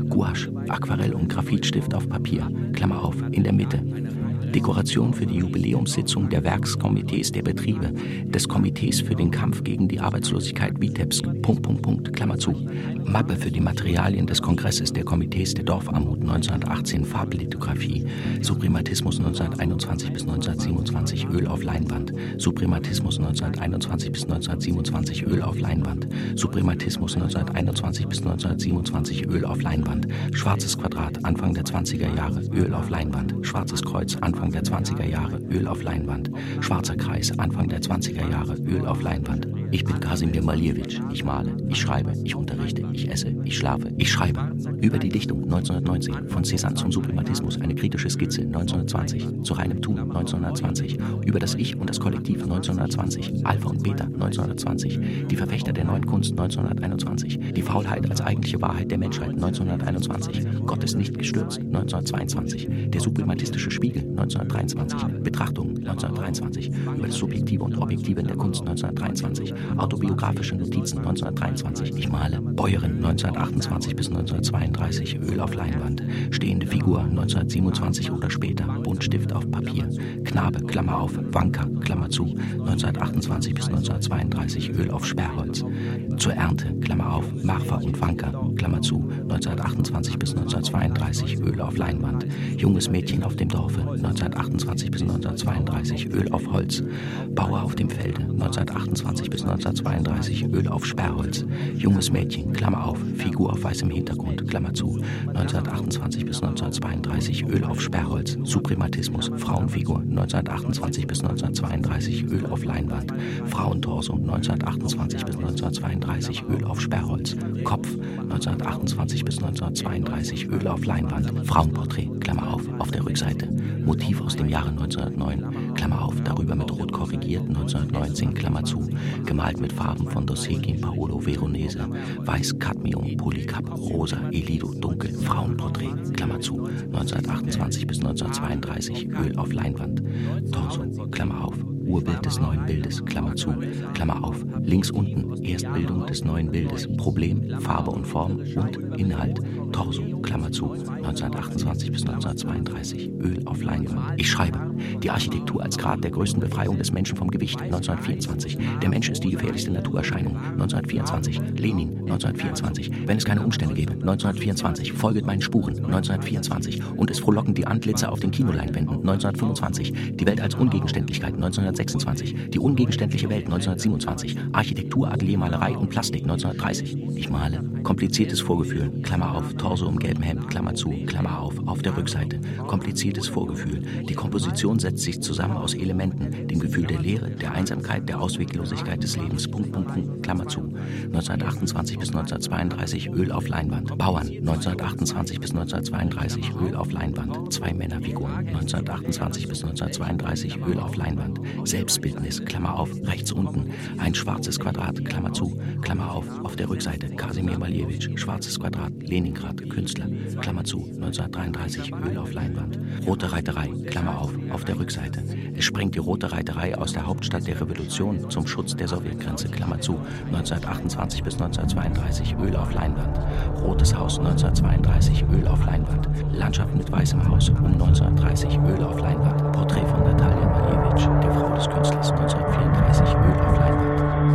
Gouache, Aquarell und Graphitstift auf Papier, Klammer auf, in der Mitte. Dekoration für die Jubiläumssitzung der Werkskomitees der Betriebe, des Komitees für den Kampf gegen die Arbeitslosigkeit Vitebsk, Punkt, Punkt, Punkt, Klammer zu. Mappe für die Materialien des Kongresses der Komitees der Dorfarmut neunzehnhundertachtzehn, Farblithografie, Suprematismus neunzehnhunderteinundzwanzig bis neunzehnhundertsiebenundzwanzig, Öl auf Leinwand, Suprematismus neunzehnhunderteinundzwanzig bis neunzehnhundertsiebenundzwanzig, Öl auf Leinwand, Suprematismus neunzehnhunderteinundzwanzig bis neunzehnhundertsiebenundzwanzig, Öl auf Leinwand, Schwarzes Quadrat, Anfang der zwanziger Jahre, Öl auf Leinwand, Schwarzes Kreuz, Anfang der zwanziger Jahre, Öl auf Leinwand, Schwarzer Kreis, Anfang der zwanziger Jahre, Öl auf Leinwand. Ich bin Kasimir Maljewitsch, ich male, ich schreibe, ich unterrichte, ich esse, ich schlafe, ich schreibe. Über die Dichtung neunzehnhundertneunzig, von Cézanne zum Suprematismus, eine kritische Skizze neunzehnhundertzwanzig, zu reinem Tun neunzehnhundertzwanzig, über das Ich und das Kollektiv neunzehnhundertzwanzig, Alpha und Beta neunzehnhundertzwanzig, die Verfechter der neuen Kunst neunzehnhunderteinundzwanzig, die Faulheit als eigentliche Wahrheit der Menschheit neunzehnhunderteinundzwanzig, Gott ist nicht gestürzt neunzehnhundertzweiundzwanzig, der suprematistische Spiegel neunzehnhundertdreiundzwanzig, Betrachtungen neunzehnhundertdreiundzwanzig, über das Subjektive und Objektive in der Kunst neunzehnhundertdreiundzwanzig, autobiografische Notizen neunzehnhundertdreiundzwanzig, ich male, Bäuerin neunzehnhundertachtundzwanzig bis neunzehnhundertzweiunddreißig, Öl auf Leinwand, stehende Figur neunzehnhundertsiebenundzwanzig oder später, Buntstift auf Papier, Knabe, Klammer auf, Wanker, Klammer zu, neunzehnhundertachtundzwanzig bis neunzehnhundertzweiunddreißig, Öl auf Sperrholz, zur Ernte, Klammer auf, Marfa und Wanker, Klammer zu, neunzehnhundertachtundzwanzig bis neunzehnhundertzweiunddreißig, Öl auf Leinwand, junges Mädchen auf dem Dorfe, neunzehnhundertachtundzwanzig bis neunzehnhundertzweiunddreißig, Öl auf Holz, Bauer auf dem Felde, neunzehnhundertachtundzwanzig bis neunzehnhundertzweiunddreißig, Öl auf Sperrholz, junges Mädchen, Klammer auf, Figur auf weißem Hintergrund, Klammer zu, neunzehnhundertachtundzwanzig bis neunzehnhundertzweiunddreißig, Öl auf Sperrholz, Suprematismus, Frauenfigur, neunzehnhundertachtundzwanzig bis neunzehnhundertzweiunddreißig, Öl auf Leinwand, Frauentorso, neunzehnhundertachtundzwanzig bis neunzehnhundertzweiunddreißig, Öl auf Sperrholz, Kopf, neunzehnhundertachtundzwanzig bis neunzehnhundertzweiunddreißig, Öl auf Leinwand, Frauenporträt, Klammer auf, auf der Rückseite, Motiv aus dem Jahre neunzehnhundertneun, Klammer auf, darüber mit Rot korrigiert, neunzehnhundertneunzehn, Klammer zu, gemalt mit Farben von Dossekin, Paolo Veronese, Weiß, Cadmium, Polycap, Rosa, Elido, Dunkel, Frauenporträt, Klammer zu, neunzehnhundertachtundzwanzig bis neunzehnhundertzweiunddreißig, Öl auf Leinwand, Torso, Klammer auf, Urbild des neuen Bildes, Klammer zu, Klammer auf, links unten, Erstbildung des neuen Bildes, Problem, Farbe und Form und Inhalt, Torso, Klammer zu, neunzehnhundertachtundzwanzig bis neunzehnhundertzweiunddreißig, Öl auf Leinwand. Ich schreibe, die Architektur als Grad der größten Befreiung des Menschen vom Gewicht, neunzehnhundertvierundzwanzig, der Mensch ist die gefährlichste Naturerscheinung, neunzehnhundertvierundzwanzig, Lenin, neunzehnhundertvierundzwanzig, wenn es keine Umstände gäbe, neunzehnhundertvierundzwanzig, folget meinen Spuren, neunzehnhundertvierundzwanzig, und es frohlocken die Antlitze auf den Kinoleinwänden, neunzehnhundertfünfundzwanzig, die Welt als Ungegenständlichkeit, neunzehnhundertsechsundzwanzig, die ungegenständliche Welt, neunzehnhundertsiebenundzwanzig, Architektur, Atelier, Malerei und Plastik, neunzehnhundertdreißig, ich male, kompliziertes Vorgefühl, Klammer auf, Torso im gelben Hemd, Klammer zu, Klammer auf, auf der Rückseite, kompliziertes Vorgefühl, die Komposition setzt sich zusammen aus Elementen, dem Gefühl der Leere, der Einsamkeit, der Ausweglosigkeit des Lebens, Punkt, Punkt, Punkt, Klammer zu, neunzehnhundertachtundzwanzig bis neunzehnhundertzweiunddreißig, Öl auf Leinwand, Bauern, neunzehnhundertachtundzwanzig bis neunzehnhundertzweiunddreißig, Öl auf Leinwand, zwei Männerfiguren, neunzehnhundertachtundzwanzig bis neunzehnhundertzweiunddreißig, Öl auf Leinwand, Selbstbildnis, Klammer auf, rechts unten, ein schwarzes Quadrat, Klammer zu, Klammer auf, auf der Rückseite, Kasimir Maljewitsch, schwarzes Quadrat, Leningrad, Künstler, Klammer zu, neunzehnhundertdreiunddreißig, Öl auf Leinwand, Rote Reiterei, Klammer auf, auf der Rückseite, es sprengt die Rote Reiterei aus der Hauptstadt der Revolution zum Schutz der Sowjetgrenze, Klammer zu, neunzehnhundertachtundzwanzig bis neunzehnhundertzweiunddreißig, Öl auf Leinwand, Rotes Haus, neunzehnhundertzweiunddreißig, Öl auf Leinwand, Landschaft mit weißem Haus, um neunzehnhundertdreißig, Öl auf Leinwand, Porträt von Natalia Maljewitsch, der Frau des Künstlers, neunzehnhundertvierunddreißig, Öl auf Leinwand.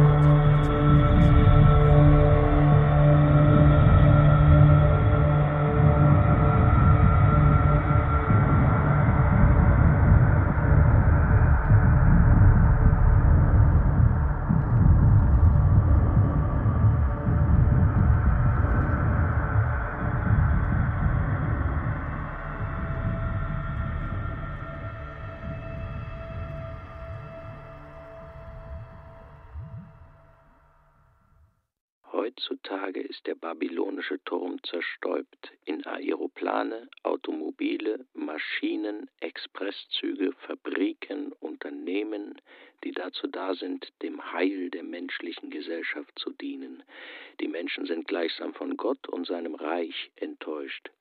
Heutzutage ist der babylonische Turm zerstäubt in Aeroplane, Automobile, Maschinen, Expresszüge, Fabriken, Unternehmen, die dazu da sind, dem Heil der menschlichen Gesellschaft zu dienen. Die Menschen sind gleichsam von Gott und seinem Reich enttäuscht.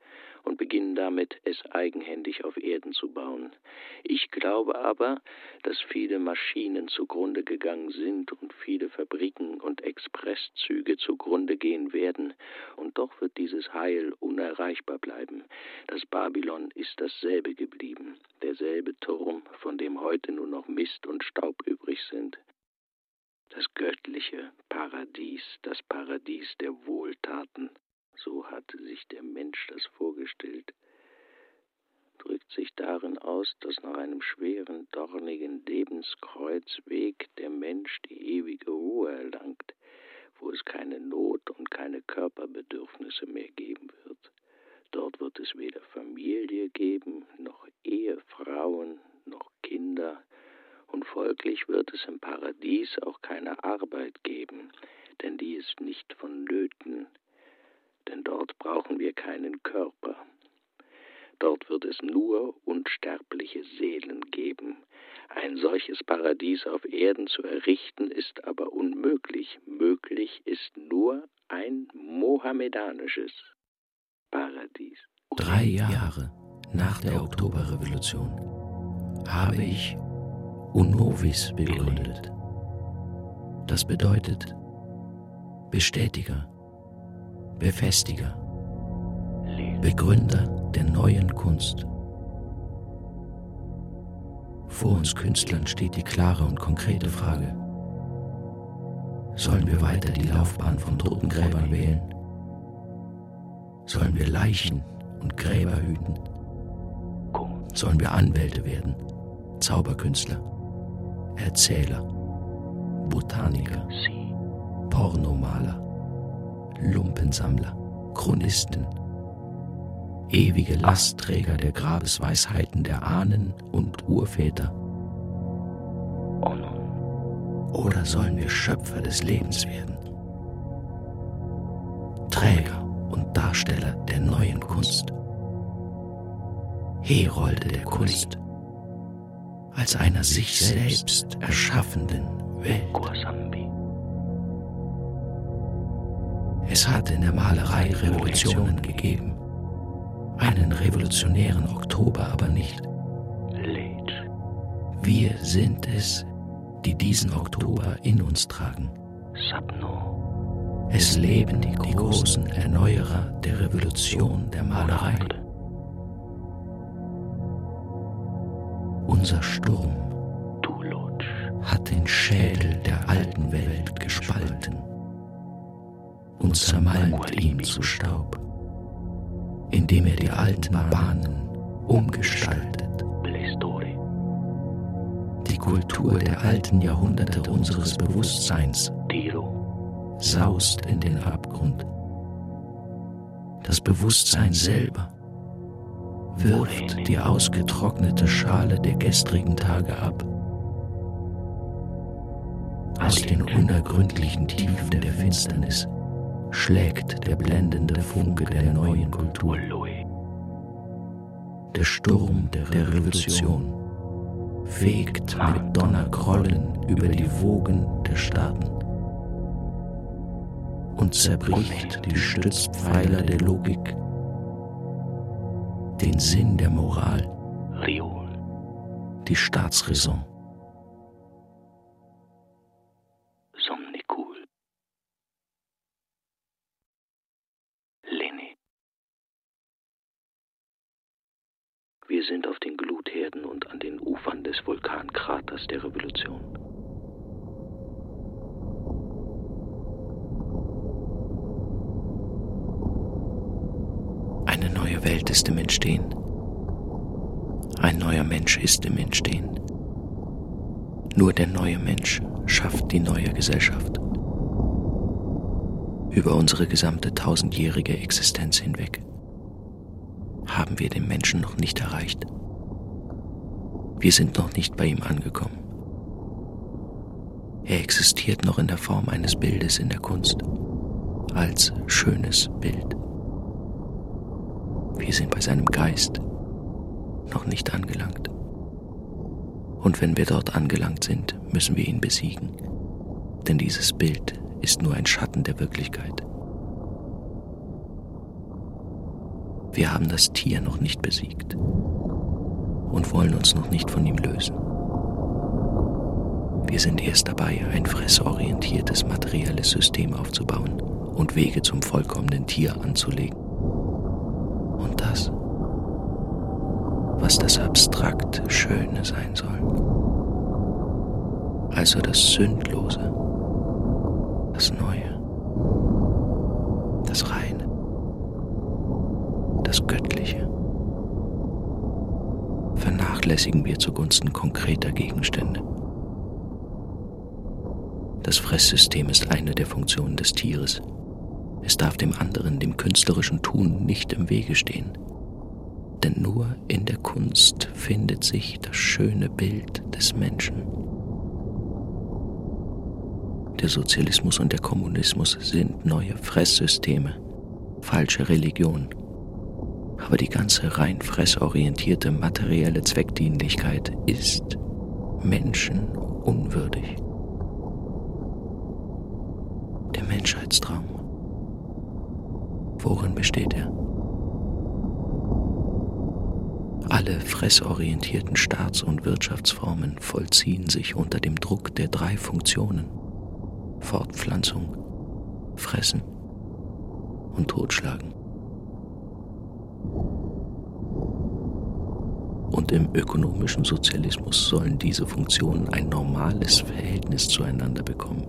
und beginnen damit, es eigenhändig auf Erden zu bauen. Ich glaube aber, dass viele Maschinen zugrunde gegangen sind und viele Fabriken und Expresszüge zugrunde gehen werden, und doch wird dieses Heil unerreichbar bleiben. Das Babylon ist dasselbe geblieben, derselbe Turm, von dem heute nur noch Mist und Staub übrig sind. Das göttliche Paradies, das Paradies der Wohltaten, so hatte sich der Mensch das vorgestellt, drückt sich darin aus, dass nach einem schweren, dornigen Lebenskreuzweg der Mensch die ewige Ruhe erlangt, wo es keine Not und keine Körperbedürfnisse mehr geben wird. Dort wird es weder Familie geben, noch Ehefrauen, noch Kinder, und folglich wird es im Paradies auch keine Arbeit geben, denn die ist nicht vonnöten, denn dort brauchen wir keinen Körper. Dort wird es nur unsterbliche Seelen geben. Ein solches Paradies auf Erden zu errichten, ist aber unmöglich. Möglich ist nur ein mohammedanisches Paradies. Drei Jahre nach der Oktoberrevolution habe ich Unovis begründet. Das bedeutet Bestätiger, Befestiger, Begründer der neuen Kunst. Vor uns Künstlern steht die klare und konkrete Frage: Sollen wir weiter die Laufbahn von Totengräbern wählen? Sollen wir Leichen und Gräber hüten? Sollen wir Anwälte werden, Zauberkünstler, Erzähler, Botaniker, Pornomaler, Lumpensammler, Chronisten, ewige Lastträger der Grabesweisheiten der Ahnen und Urväter? Oder sollen wir Schöpfer des Lebens werden? Träger und Darsteller der neuen Kunst? Herolde der Kunst als einer sich selbst erschaffenden Welt. Es hat in der Malerei Revolutionen gegeben, einen revolutionären Oktober aber nicht. Wir sind es, die diesen Oktober in uns tragen. Es leben die großen Erneuerer der Revolution der Malerei. Unser Sturm hat den Schädel der alten Welt gespalten und zermalmt ihn zu Staub, indem er die alten Bahnen umgestaltet. Die Kultur der alten Jahrhunderte unseres Bewusstseins saust in den Abgrund. Das Bewusstsein selber wirft die ausgetrocknete Schale der gestrigen Tage ab. Aus den unergründlichen Tiefen der Finsternis schlägt der blendende Funke der neuen Kultur. Der Sturm der Revolution fegt mit Donnergrollen über die Wogen der Staaten und zerbricht die Stützpfeiler der Logik, den Sinn der Moral, die Staatsräson. Wir sind auf den Glutherden und an den Ufern des Vulkankraters der Revolution. Eine neue Welt ist im Entstehen. Ein neuer Mensch ist im Entstehen. Nur der neue Mensch schafft die neue Gesellschaft. Über unsere gesamte tausendjährige Existenz hinweg haben wir den Menschen noch nicht erreicht. Wir sind noch nicht bei ihm angekommen. Er existiert noch in der Form eines Bildes in der Kunst, als schönes Bild. Wir sind bei seinem Geist noch nicht angelangt. Und wenn wir dort angelangt sind, müssen wir ihn besiegen. Denn dieses Bild ist nur ein Schatten der Wirklichkeit. Wir haben das Tier noch nicht besiegt und wollen uns noch nicht von ihm lösen. Wir sind erst dabei, ein fressorientiertes materielles System aufzubauen und Wege zum vollkommenen Tier anzulegen. Und das, was das abstrakt Schöne sein soll, also das Sündlose, das Neue, das Reine, das Göttliche, vernachlässigen wir zugunsten konkreter Gegenstände. Das Fresssystem ist eine der Funktionen des Tieres. Es darf dem anderen, dem künstlerischen Tun, nicht im Wege stehen. Denn nur in der Kunst findet sich das schöne Bild des Menschen. Der Sozialismus und der Kommunismus sind neue Fresssysteme, falsche Religionen. Aber die ganze rein fressorientierte materielle Zweckdienlichkeit ist menschenunwürdig. Der Menschheitstraum. Worin besteht er? Alle fressorientierten Staats- und Wirtschaftsformen vollziehen sich unter dem Druck der drei Funktionen: Fortpflanzung, Fressen und Totschlagen. Und im ökonomischen Sozialismus sollen diese Funktionen ein normales Verhältnis zueinander bekommen.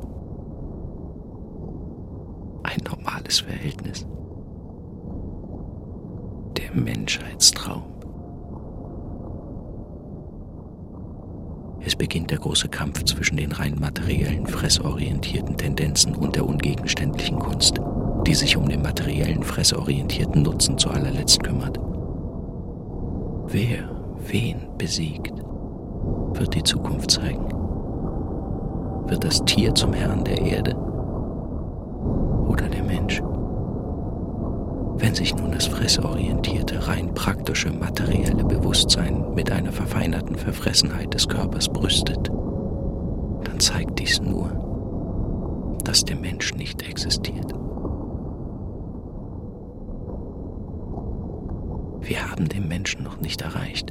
Ein normales Verhältnis. Der Menschheitstraum. Es beginnt der große Kampf zwischen den rein materiellen, fressorientierten Tendenzen und der ungegenständlichen Kunst, die sich um den materiellen, fressorientierten Nutzen zu allerletzt kümmert. Wer wen besiegt, wird die Zukunft zeigen. Wird das Tier zum Herrn der Erde oder der Mensch? Wenn sich nun das fressorientierte, rein praktische, materielle Bewusstsein mit einer verfeinerten Verfressenheit des Körpers brüstet, dann zeigt dies nur, dass der Mensch nicht existiert. Wir haben den Menschen noch nicht erreicht.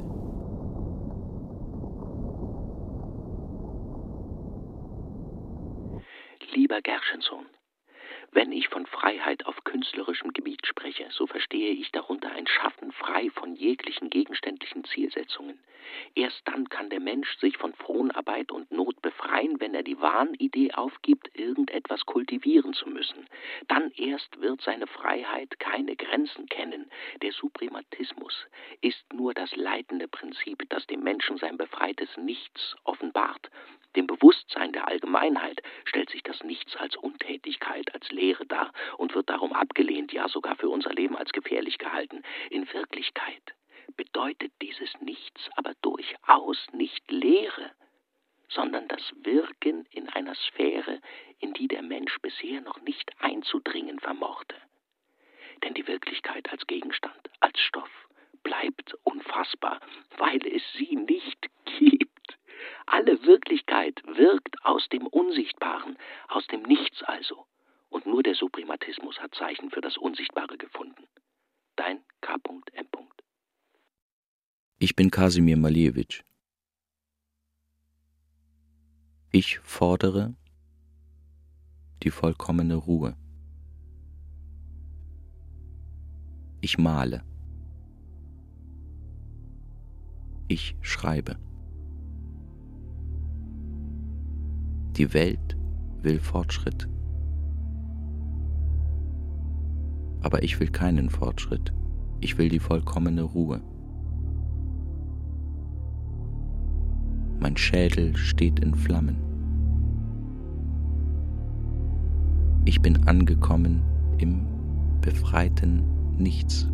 Lieber Gershenssohn, wenn ich von Freiheit auf künstlerischem Gebiet spreche, so verstehe ich darunter ein Schaffen frei von jeglichen gegenständlichen Zielsetzungen. Erst dann kann der Mensch sich von Fronarbeit und Not befreien, wenn er die Wahnidee aufgibt, irgendetwas kultivieren zu müssen. Dann erst wird seine Freiheit keine Grenzen kennen. Der Suprematismus ist nur das leitende Prinzip, das dem Menschen sein befreites Nichts offenbart. Dem Bewusstsein der Allgemeinheit stellt sich das Nichts als Untätigkeit, als Leere dar und wird darum abgelehnt, ja sogar für unser Leben als gefährlich gehalten. In Wirklichkeit bedeutet dieses Nichts aber durchaus nicht Leere, sondern das Wirken in einer Sphäre, in die der Mensch bisher noch nicht einzudringen vermochte. Denn die Wirklichkeit als Gegenstand, als Stoff, bleibt unfassbar, weil es sie nicht gibt. Alle Wirklichkeit wirkt aus dem Unsichtbaren, aus dem Nichts also. Und nur der Suprematismus hat Zeichen für das Unsichtbare gefunden. Dein K M. Ich bin Kasimir Malijewitsch. Ich fordere die vollkommene Ruhe. Ich male. Ich schreibe. Die Welt will Fortschritt. Aber ich will keinen Fortschritt. Ich will die vollkommene Ruhe. Mein Schädel steht in Flammen. Ich bin angekommen im befreiten Nichts.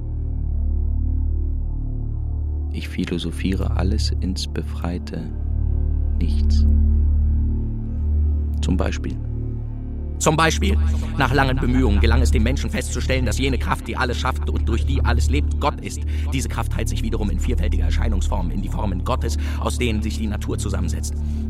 Ich philosophiere alles ins befreite Nichts. Zum Beispiel. Zum Beispiel, nach langen Bemühungen gelang es dem Menschen festzustellen, dass jene Kraft, die alles schafft und durch die alles lebt, Gott ist. Diese Kraft teilt sich wiederum in vielfältige Erscheinungsformen, in die Formen Gottes, aus denen sich die Natur zusammensetzt.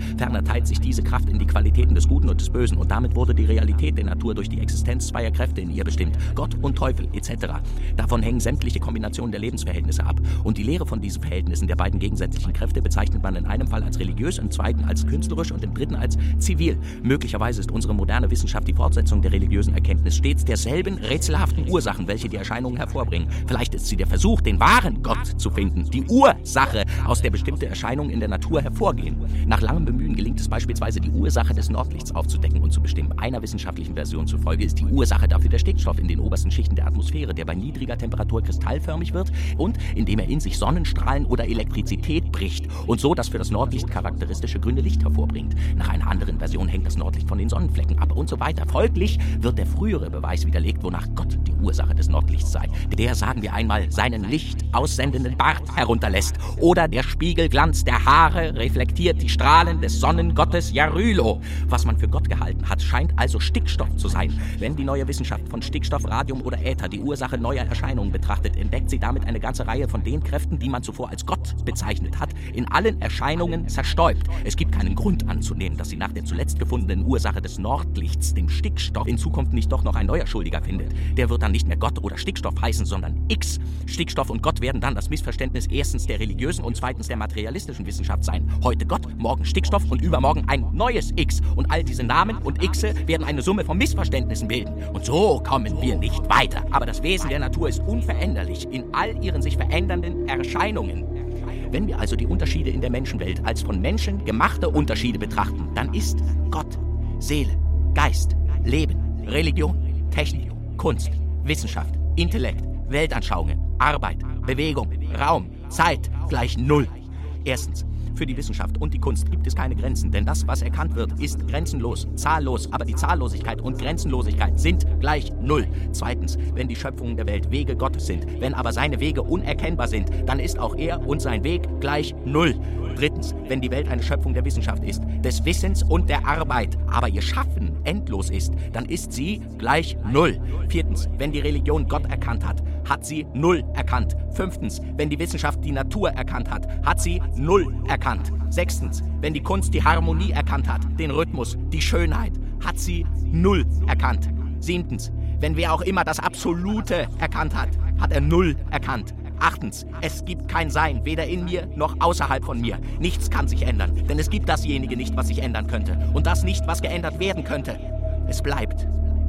Ferner teilt sich diese Kraft in die Qualitäten des Guten und des Bösen und damit wurde die Realität der Natur durch die Existenz zweier Kräfte in ihr bestimmt, Gott und Teufel et cetera. Davon hängen sämtliche Kombinationen der Lebensverhältnisse ab. Und die Lehre von diesen Verhältnissen der beiden gegensätzlichen Kräfte bezeichnet man in einem Fall als religiös, im zweiten als künstlerisch und im dritten als zivil. Möglicherweise ist unsere moderne Wissenschaft die Fortsetzung der religiösen Erkenntnis stets derselben rätselhaften Ursachen, welche die Erscheinungen hervorbringen. Vielleicht ist sie der Versuch, den wahren Gott zu finden, die Ursache, aus der bestimmte Erscheinungen in der Natur hervorgehen. Nach langem Bemühen gelingt es beispielsweise, die Ursache des Nordlichts aufzudecken und zu bestimmen. Einer wissenschaftlichen Version zufolge ist die Ursache dafür der Stickstoff in den obersten Schichten der Atmosphäre, der bei niedriger Temperatur kristallförmig wird und indem er in sich Sonnenstrahlen oder Elektrizität bricht und so das für das Nordlicht charakteristische grüne Licht hervorbringt. Nach einer anderen Version hängt das Nordlicht von den Sonnenflecken ab und so weiter. Folglich wird der frühere Beweis widerlegt, wonach Gott die Ursache des Nordlichts sei, der, sagen wir einmal, seinen Licht aussendenden Bart herunterlässt oder der Spiegelglanz der Haare reflektiert die Strahlen des Sonnengottes Jarylo. Was man für Gott gehalten hat, scheint also Stickstoff zu sein. Wenn die neue Wissenschaft von Stickstoff, Radium oder Äther die Ursache neuer Erscheinungen betrachtet, entdeckt sie damit eine ganze Reihe von den Kräften, die man zuvor als Gott bezeichnet hat, in allen Erscheinungen zerstäubt. Es gibt keinen Grund anzunehmen, dass sie nach der zuletzt gefundenen Ursache des Nordlichts, dem Stickstoff, in Zukunft nicht doch noch ein neuer Schuldiger findet. Der wird dann nicht mehr Gott oder Stickstoff heißen, sondern X. Stickstoff und Gott werden dann das Missverständnis erstens der religiösen und zweitens der materialistischen Wissenschaft sein. Heute Gott, morgen Stickstoff und übermorgen ein neues X. Und all diese Namen und Xe werden eine Summe von Missverständnissen bilden. Und so kommen wir nicht weiter. Aber das Wesen der Natur ist unveränderlich in all ihren sich verändernden Erscheinungen. Wenn wir also die Unterschiede in der Menschenwelt als von Menschen gemachte Unterschiede betrachten, dann ist Gott, Seele, Geist, Leben, Religion, Technik, Kunst, Wissenschaft, Intellekt, Weltanschauungen, Arbeit, Bewegung, Raum, Zeit gleich Null. Erstens, für die Wissenschaft und die Kunst gibt es keine Grenzen, denn das, was erkannt wird, ist grenzenlos, zahllos, aber die Zahllosigkeit und Grenzenlosigkeit sind gleich Null. Zweitens, wenn die Schöpfungen der Welt Wege Gottes sind, wenn aber seine Wege unerkennbar sind, dann ist auch er und sein Weg gleich Null. Drittens, wenn die Welt eine Schöpfung der Wissenschaft ist, des Wissens und der Arbeit, aber ihr Schaffen endlos ist, dann ist sie gleich Null. Viertens, wenn die Religion Gott erkannt hat, hat sie Null erkannt. Fünftens, wenn die Wissenschaft die Natur erkannt hat, hat sie Null erkannt. Sechstens, wenn die Kunst die Harmonie erkannt hat, den Rhythmus, die Schönheit, hat sie Null erkannt. Siebtens, wenn wer auch immer das Absolute erkannt hat, hat er Null erkannt. Achtens, es gibt kein Sein, weder in mir noch außerhalb von mir. Nichts kann sich ändern, denn es gibt dasjenige nicht, was sich ändern könnte. Und das nicht, was geändert werden könnte. Es bleibt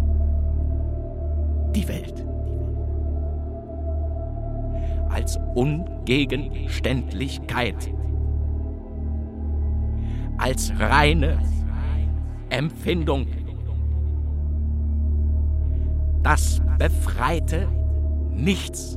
die Welt. Als Ungegenständlichkeit. Als reine Empfindung. Das befreite Nichts.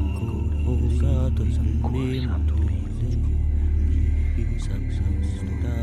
Samsung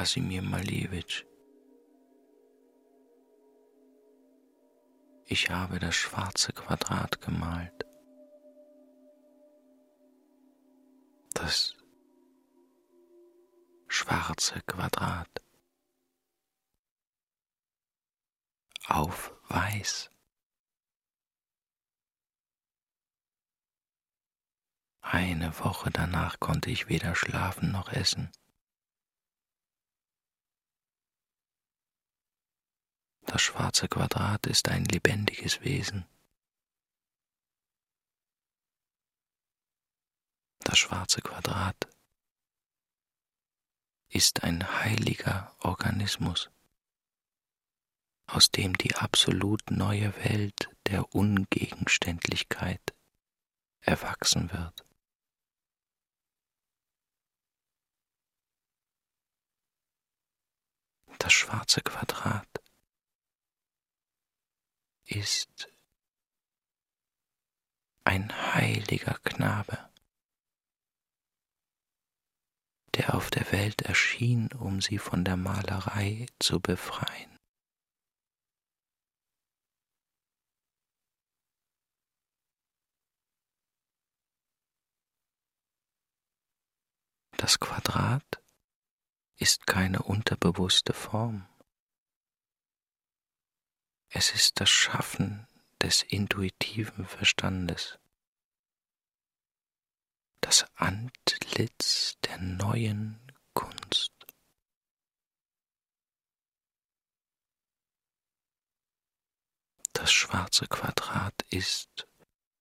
Kasimir Malevich. Ich habe das schwarze Quadrat gemalt. Das schwarze Quadrat auf weiß. Eine Woche danach konnte ich weder schlafen noch essen. Das schwarze Quadrat ist ein lebendiges Wesen. Das schwarze Quadrat ist ein heiliger Organismus, aus dem die absolut neue Welt der Ungegenständlichkeit erwachsen wird. Das schwarze Quadrat ist ein heiliger Knabe, der auf der Welt erschien, um sie von der Malerei zu befreien. Das Quadrat ist keine unterbewusste Form. Es ist das Schaffen des intuitiven Verstandes, das Antlitz der neuen Kunst. Das schwarze Quadrat ist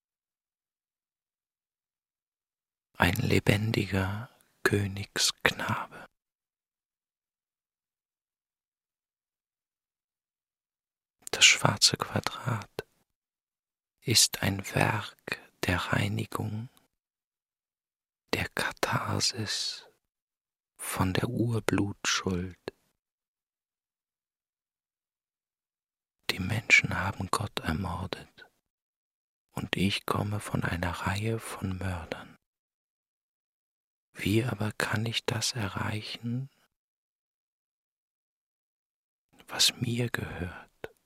ein lebendiger Königsknabe. Das schwarze Quadrat ist ein Werk der Reinigung, der Katharsis von der Urblutschuld. Die Menschen haben Gott ermordet und ich komme von einer Reihe von Mördern. Wie aber kann ich das erreichen, was mir gehört?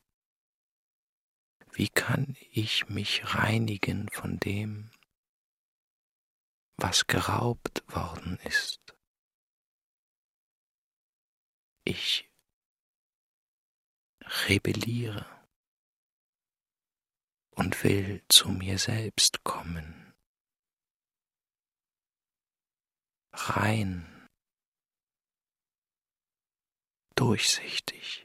Wie kann ich mich reinigen von dem, was geraubt worden ist? Ich rebelliere und will zu mir selbst kommen, rein, durchsichtig.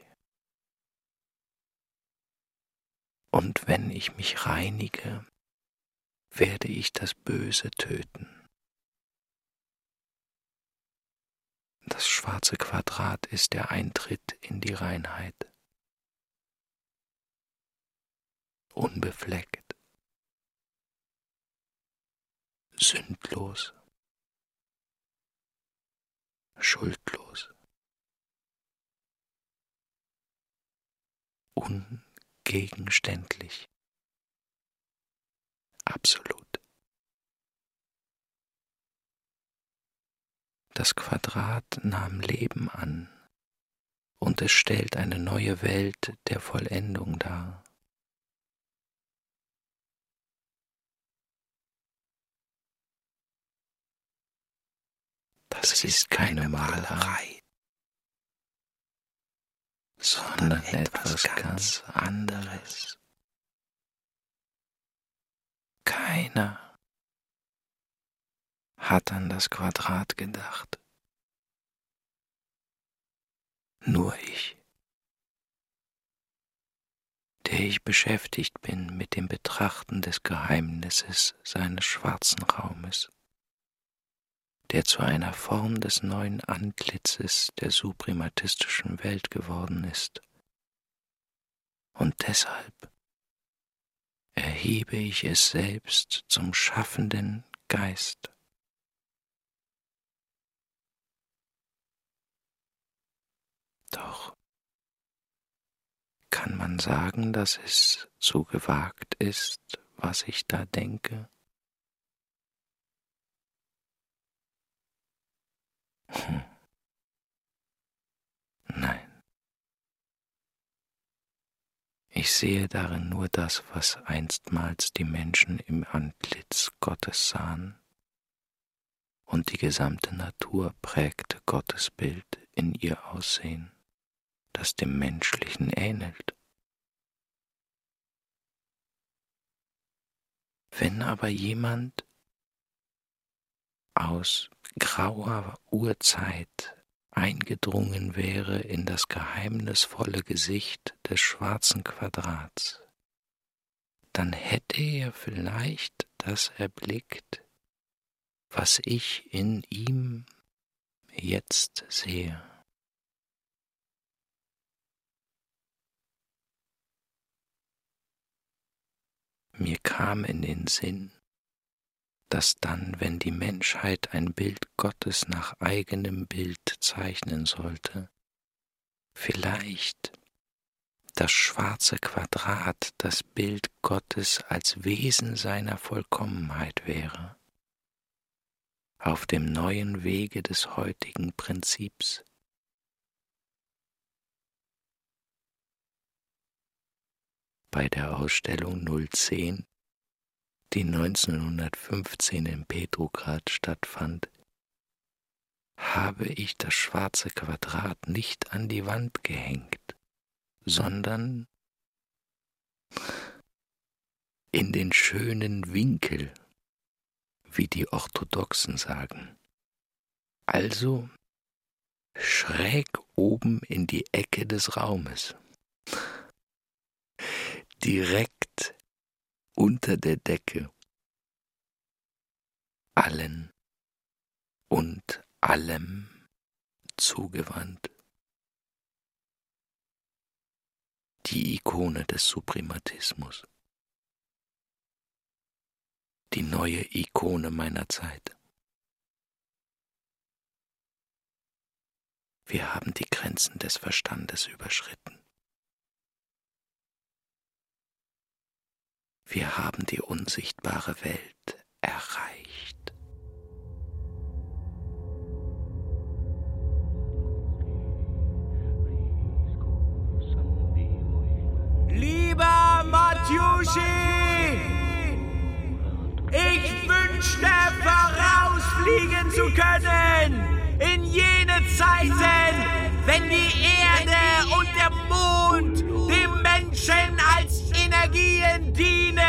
Und wenn ich mich reinige, werde ich das Böse töten. Das schwarze Quadrat ist der Eintritt in die Reinheit. Unbefleckt, sündlos, schuldlos, ungegenständlich, absolut. Das Quadrat nahm Leben an und es stellt eine neue Welt der Vollendung dar. Das ist keine Malerei, sondern etwas ganz anderes. Keiner hat an das Quadrat gedacht. Nur ich, der ich beschäftigt bin mit dem Betrachten des Geheimnisses seines schwarzen Raumes, der zu einer Form des neuen Antlitzes der suprematistischen Welt geworden ist. Und deshalb erhebe ich es selbst zum schaffenden Geist. Doch kann man sagen, dass es zu gewagt ist, was ich da denke? Hm. Ich sehe darin nur das, was einstmals die Menschen im Antlitz Gottes sahen, und die gesamte Natur prägte Gottes Bild in ihr Aussehen, das dem Menschlichen ähnelt. Wenn aber jemand aus grauer Urzeit eingedrungen wäre in das geheimnisvolle Gesicht des schwarzen Quadrats, dann hätte er vielleicht das erblickt, was ich in ihm jetzt sehe. Mir kam in den Sinn, dass dann, wenn die Menschheit ein Bild Gottes nach eigenem Bild zeichnen sollte, vielleicht das schwarze Quadrat das Bild Gottes als Wesen seiner Vollkommenheit wäre, auf dem neuen Wege des heutigen Prinzips. Bei der Ausstellung null zehn, die neunzehnhundertfünfzehn in Petrograd stattfand, habe ich das schwarze Quadrat nicht an die Wand gehängt, sondern in den schönen Winkel, wie die Orthodoxen sagen, also schräg oben in die Ecke des Raumes, direkt unter der Decke, allen und allem zugewandt. Die Ikone des Suprematismus, die neue Ikone meiner Zeit. Wir haben die Grenzen des Verstandes überschritten. Wir haben die unsichtbare Welt erreicht. Lieber Matjuschin, ich wünschte, vorausfliegen zu können in jene Zeiten, wenn die Erde und der Mond dem Menschen als Energien dienen.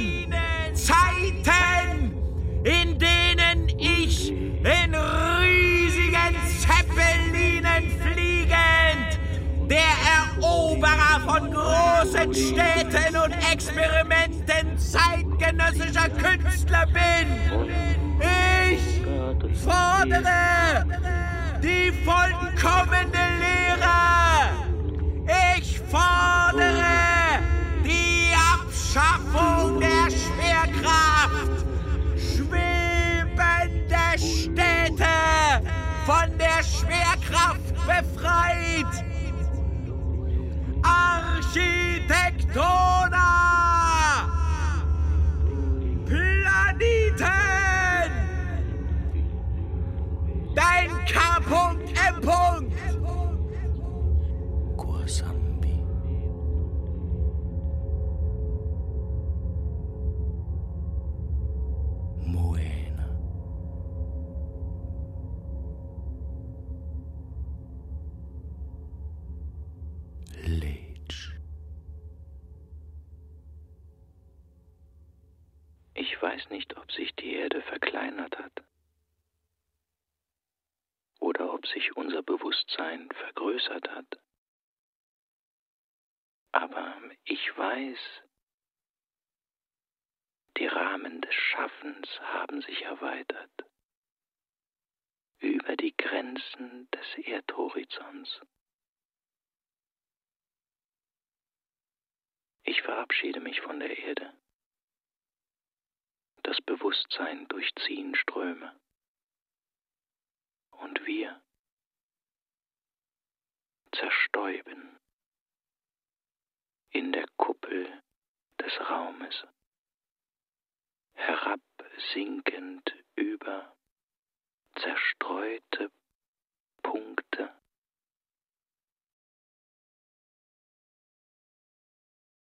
Zeiten, in denen ich in riesigen Zeppelinen fliegend der Eroberer von großen Städten und Experimenten zeitgenössischer Künstler bin. Ich fordere die vollkommene Lehre. Ich fordere die Abschaffung der Schwerkraft. Schwebende Städte von der Schwerkraft befreit. Architektona! Planeten! Dein K-Punkt, M-Punkt! Kursambi. Moena. Lech. Ich weiß nicht, ob sich die Erde verkleinert hat oder ob sich unser Bewusstsein vergrößert hat. Aber ich weiß, die Rahmen des Schaffens haben sich erweitert über die Grenzen des Erdhorizonts. Ich verabschiede mich von der Erde. Das Bewusstsein durchziehen Ströme. Und wir zerstäuben in der Kuppel des Raumes, herabsinkend über zerstreute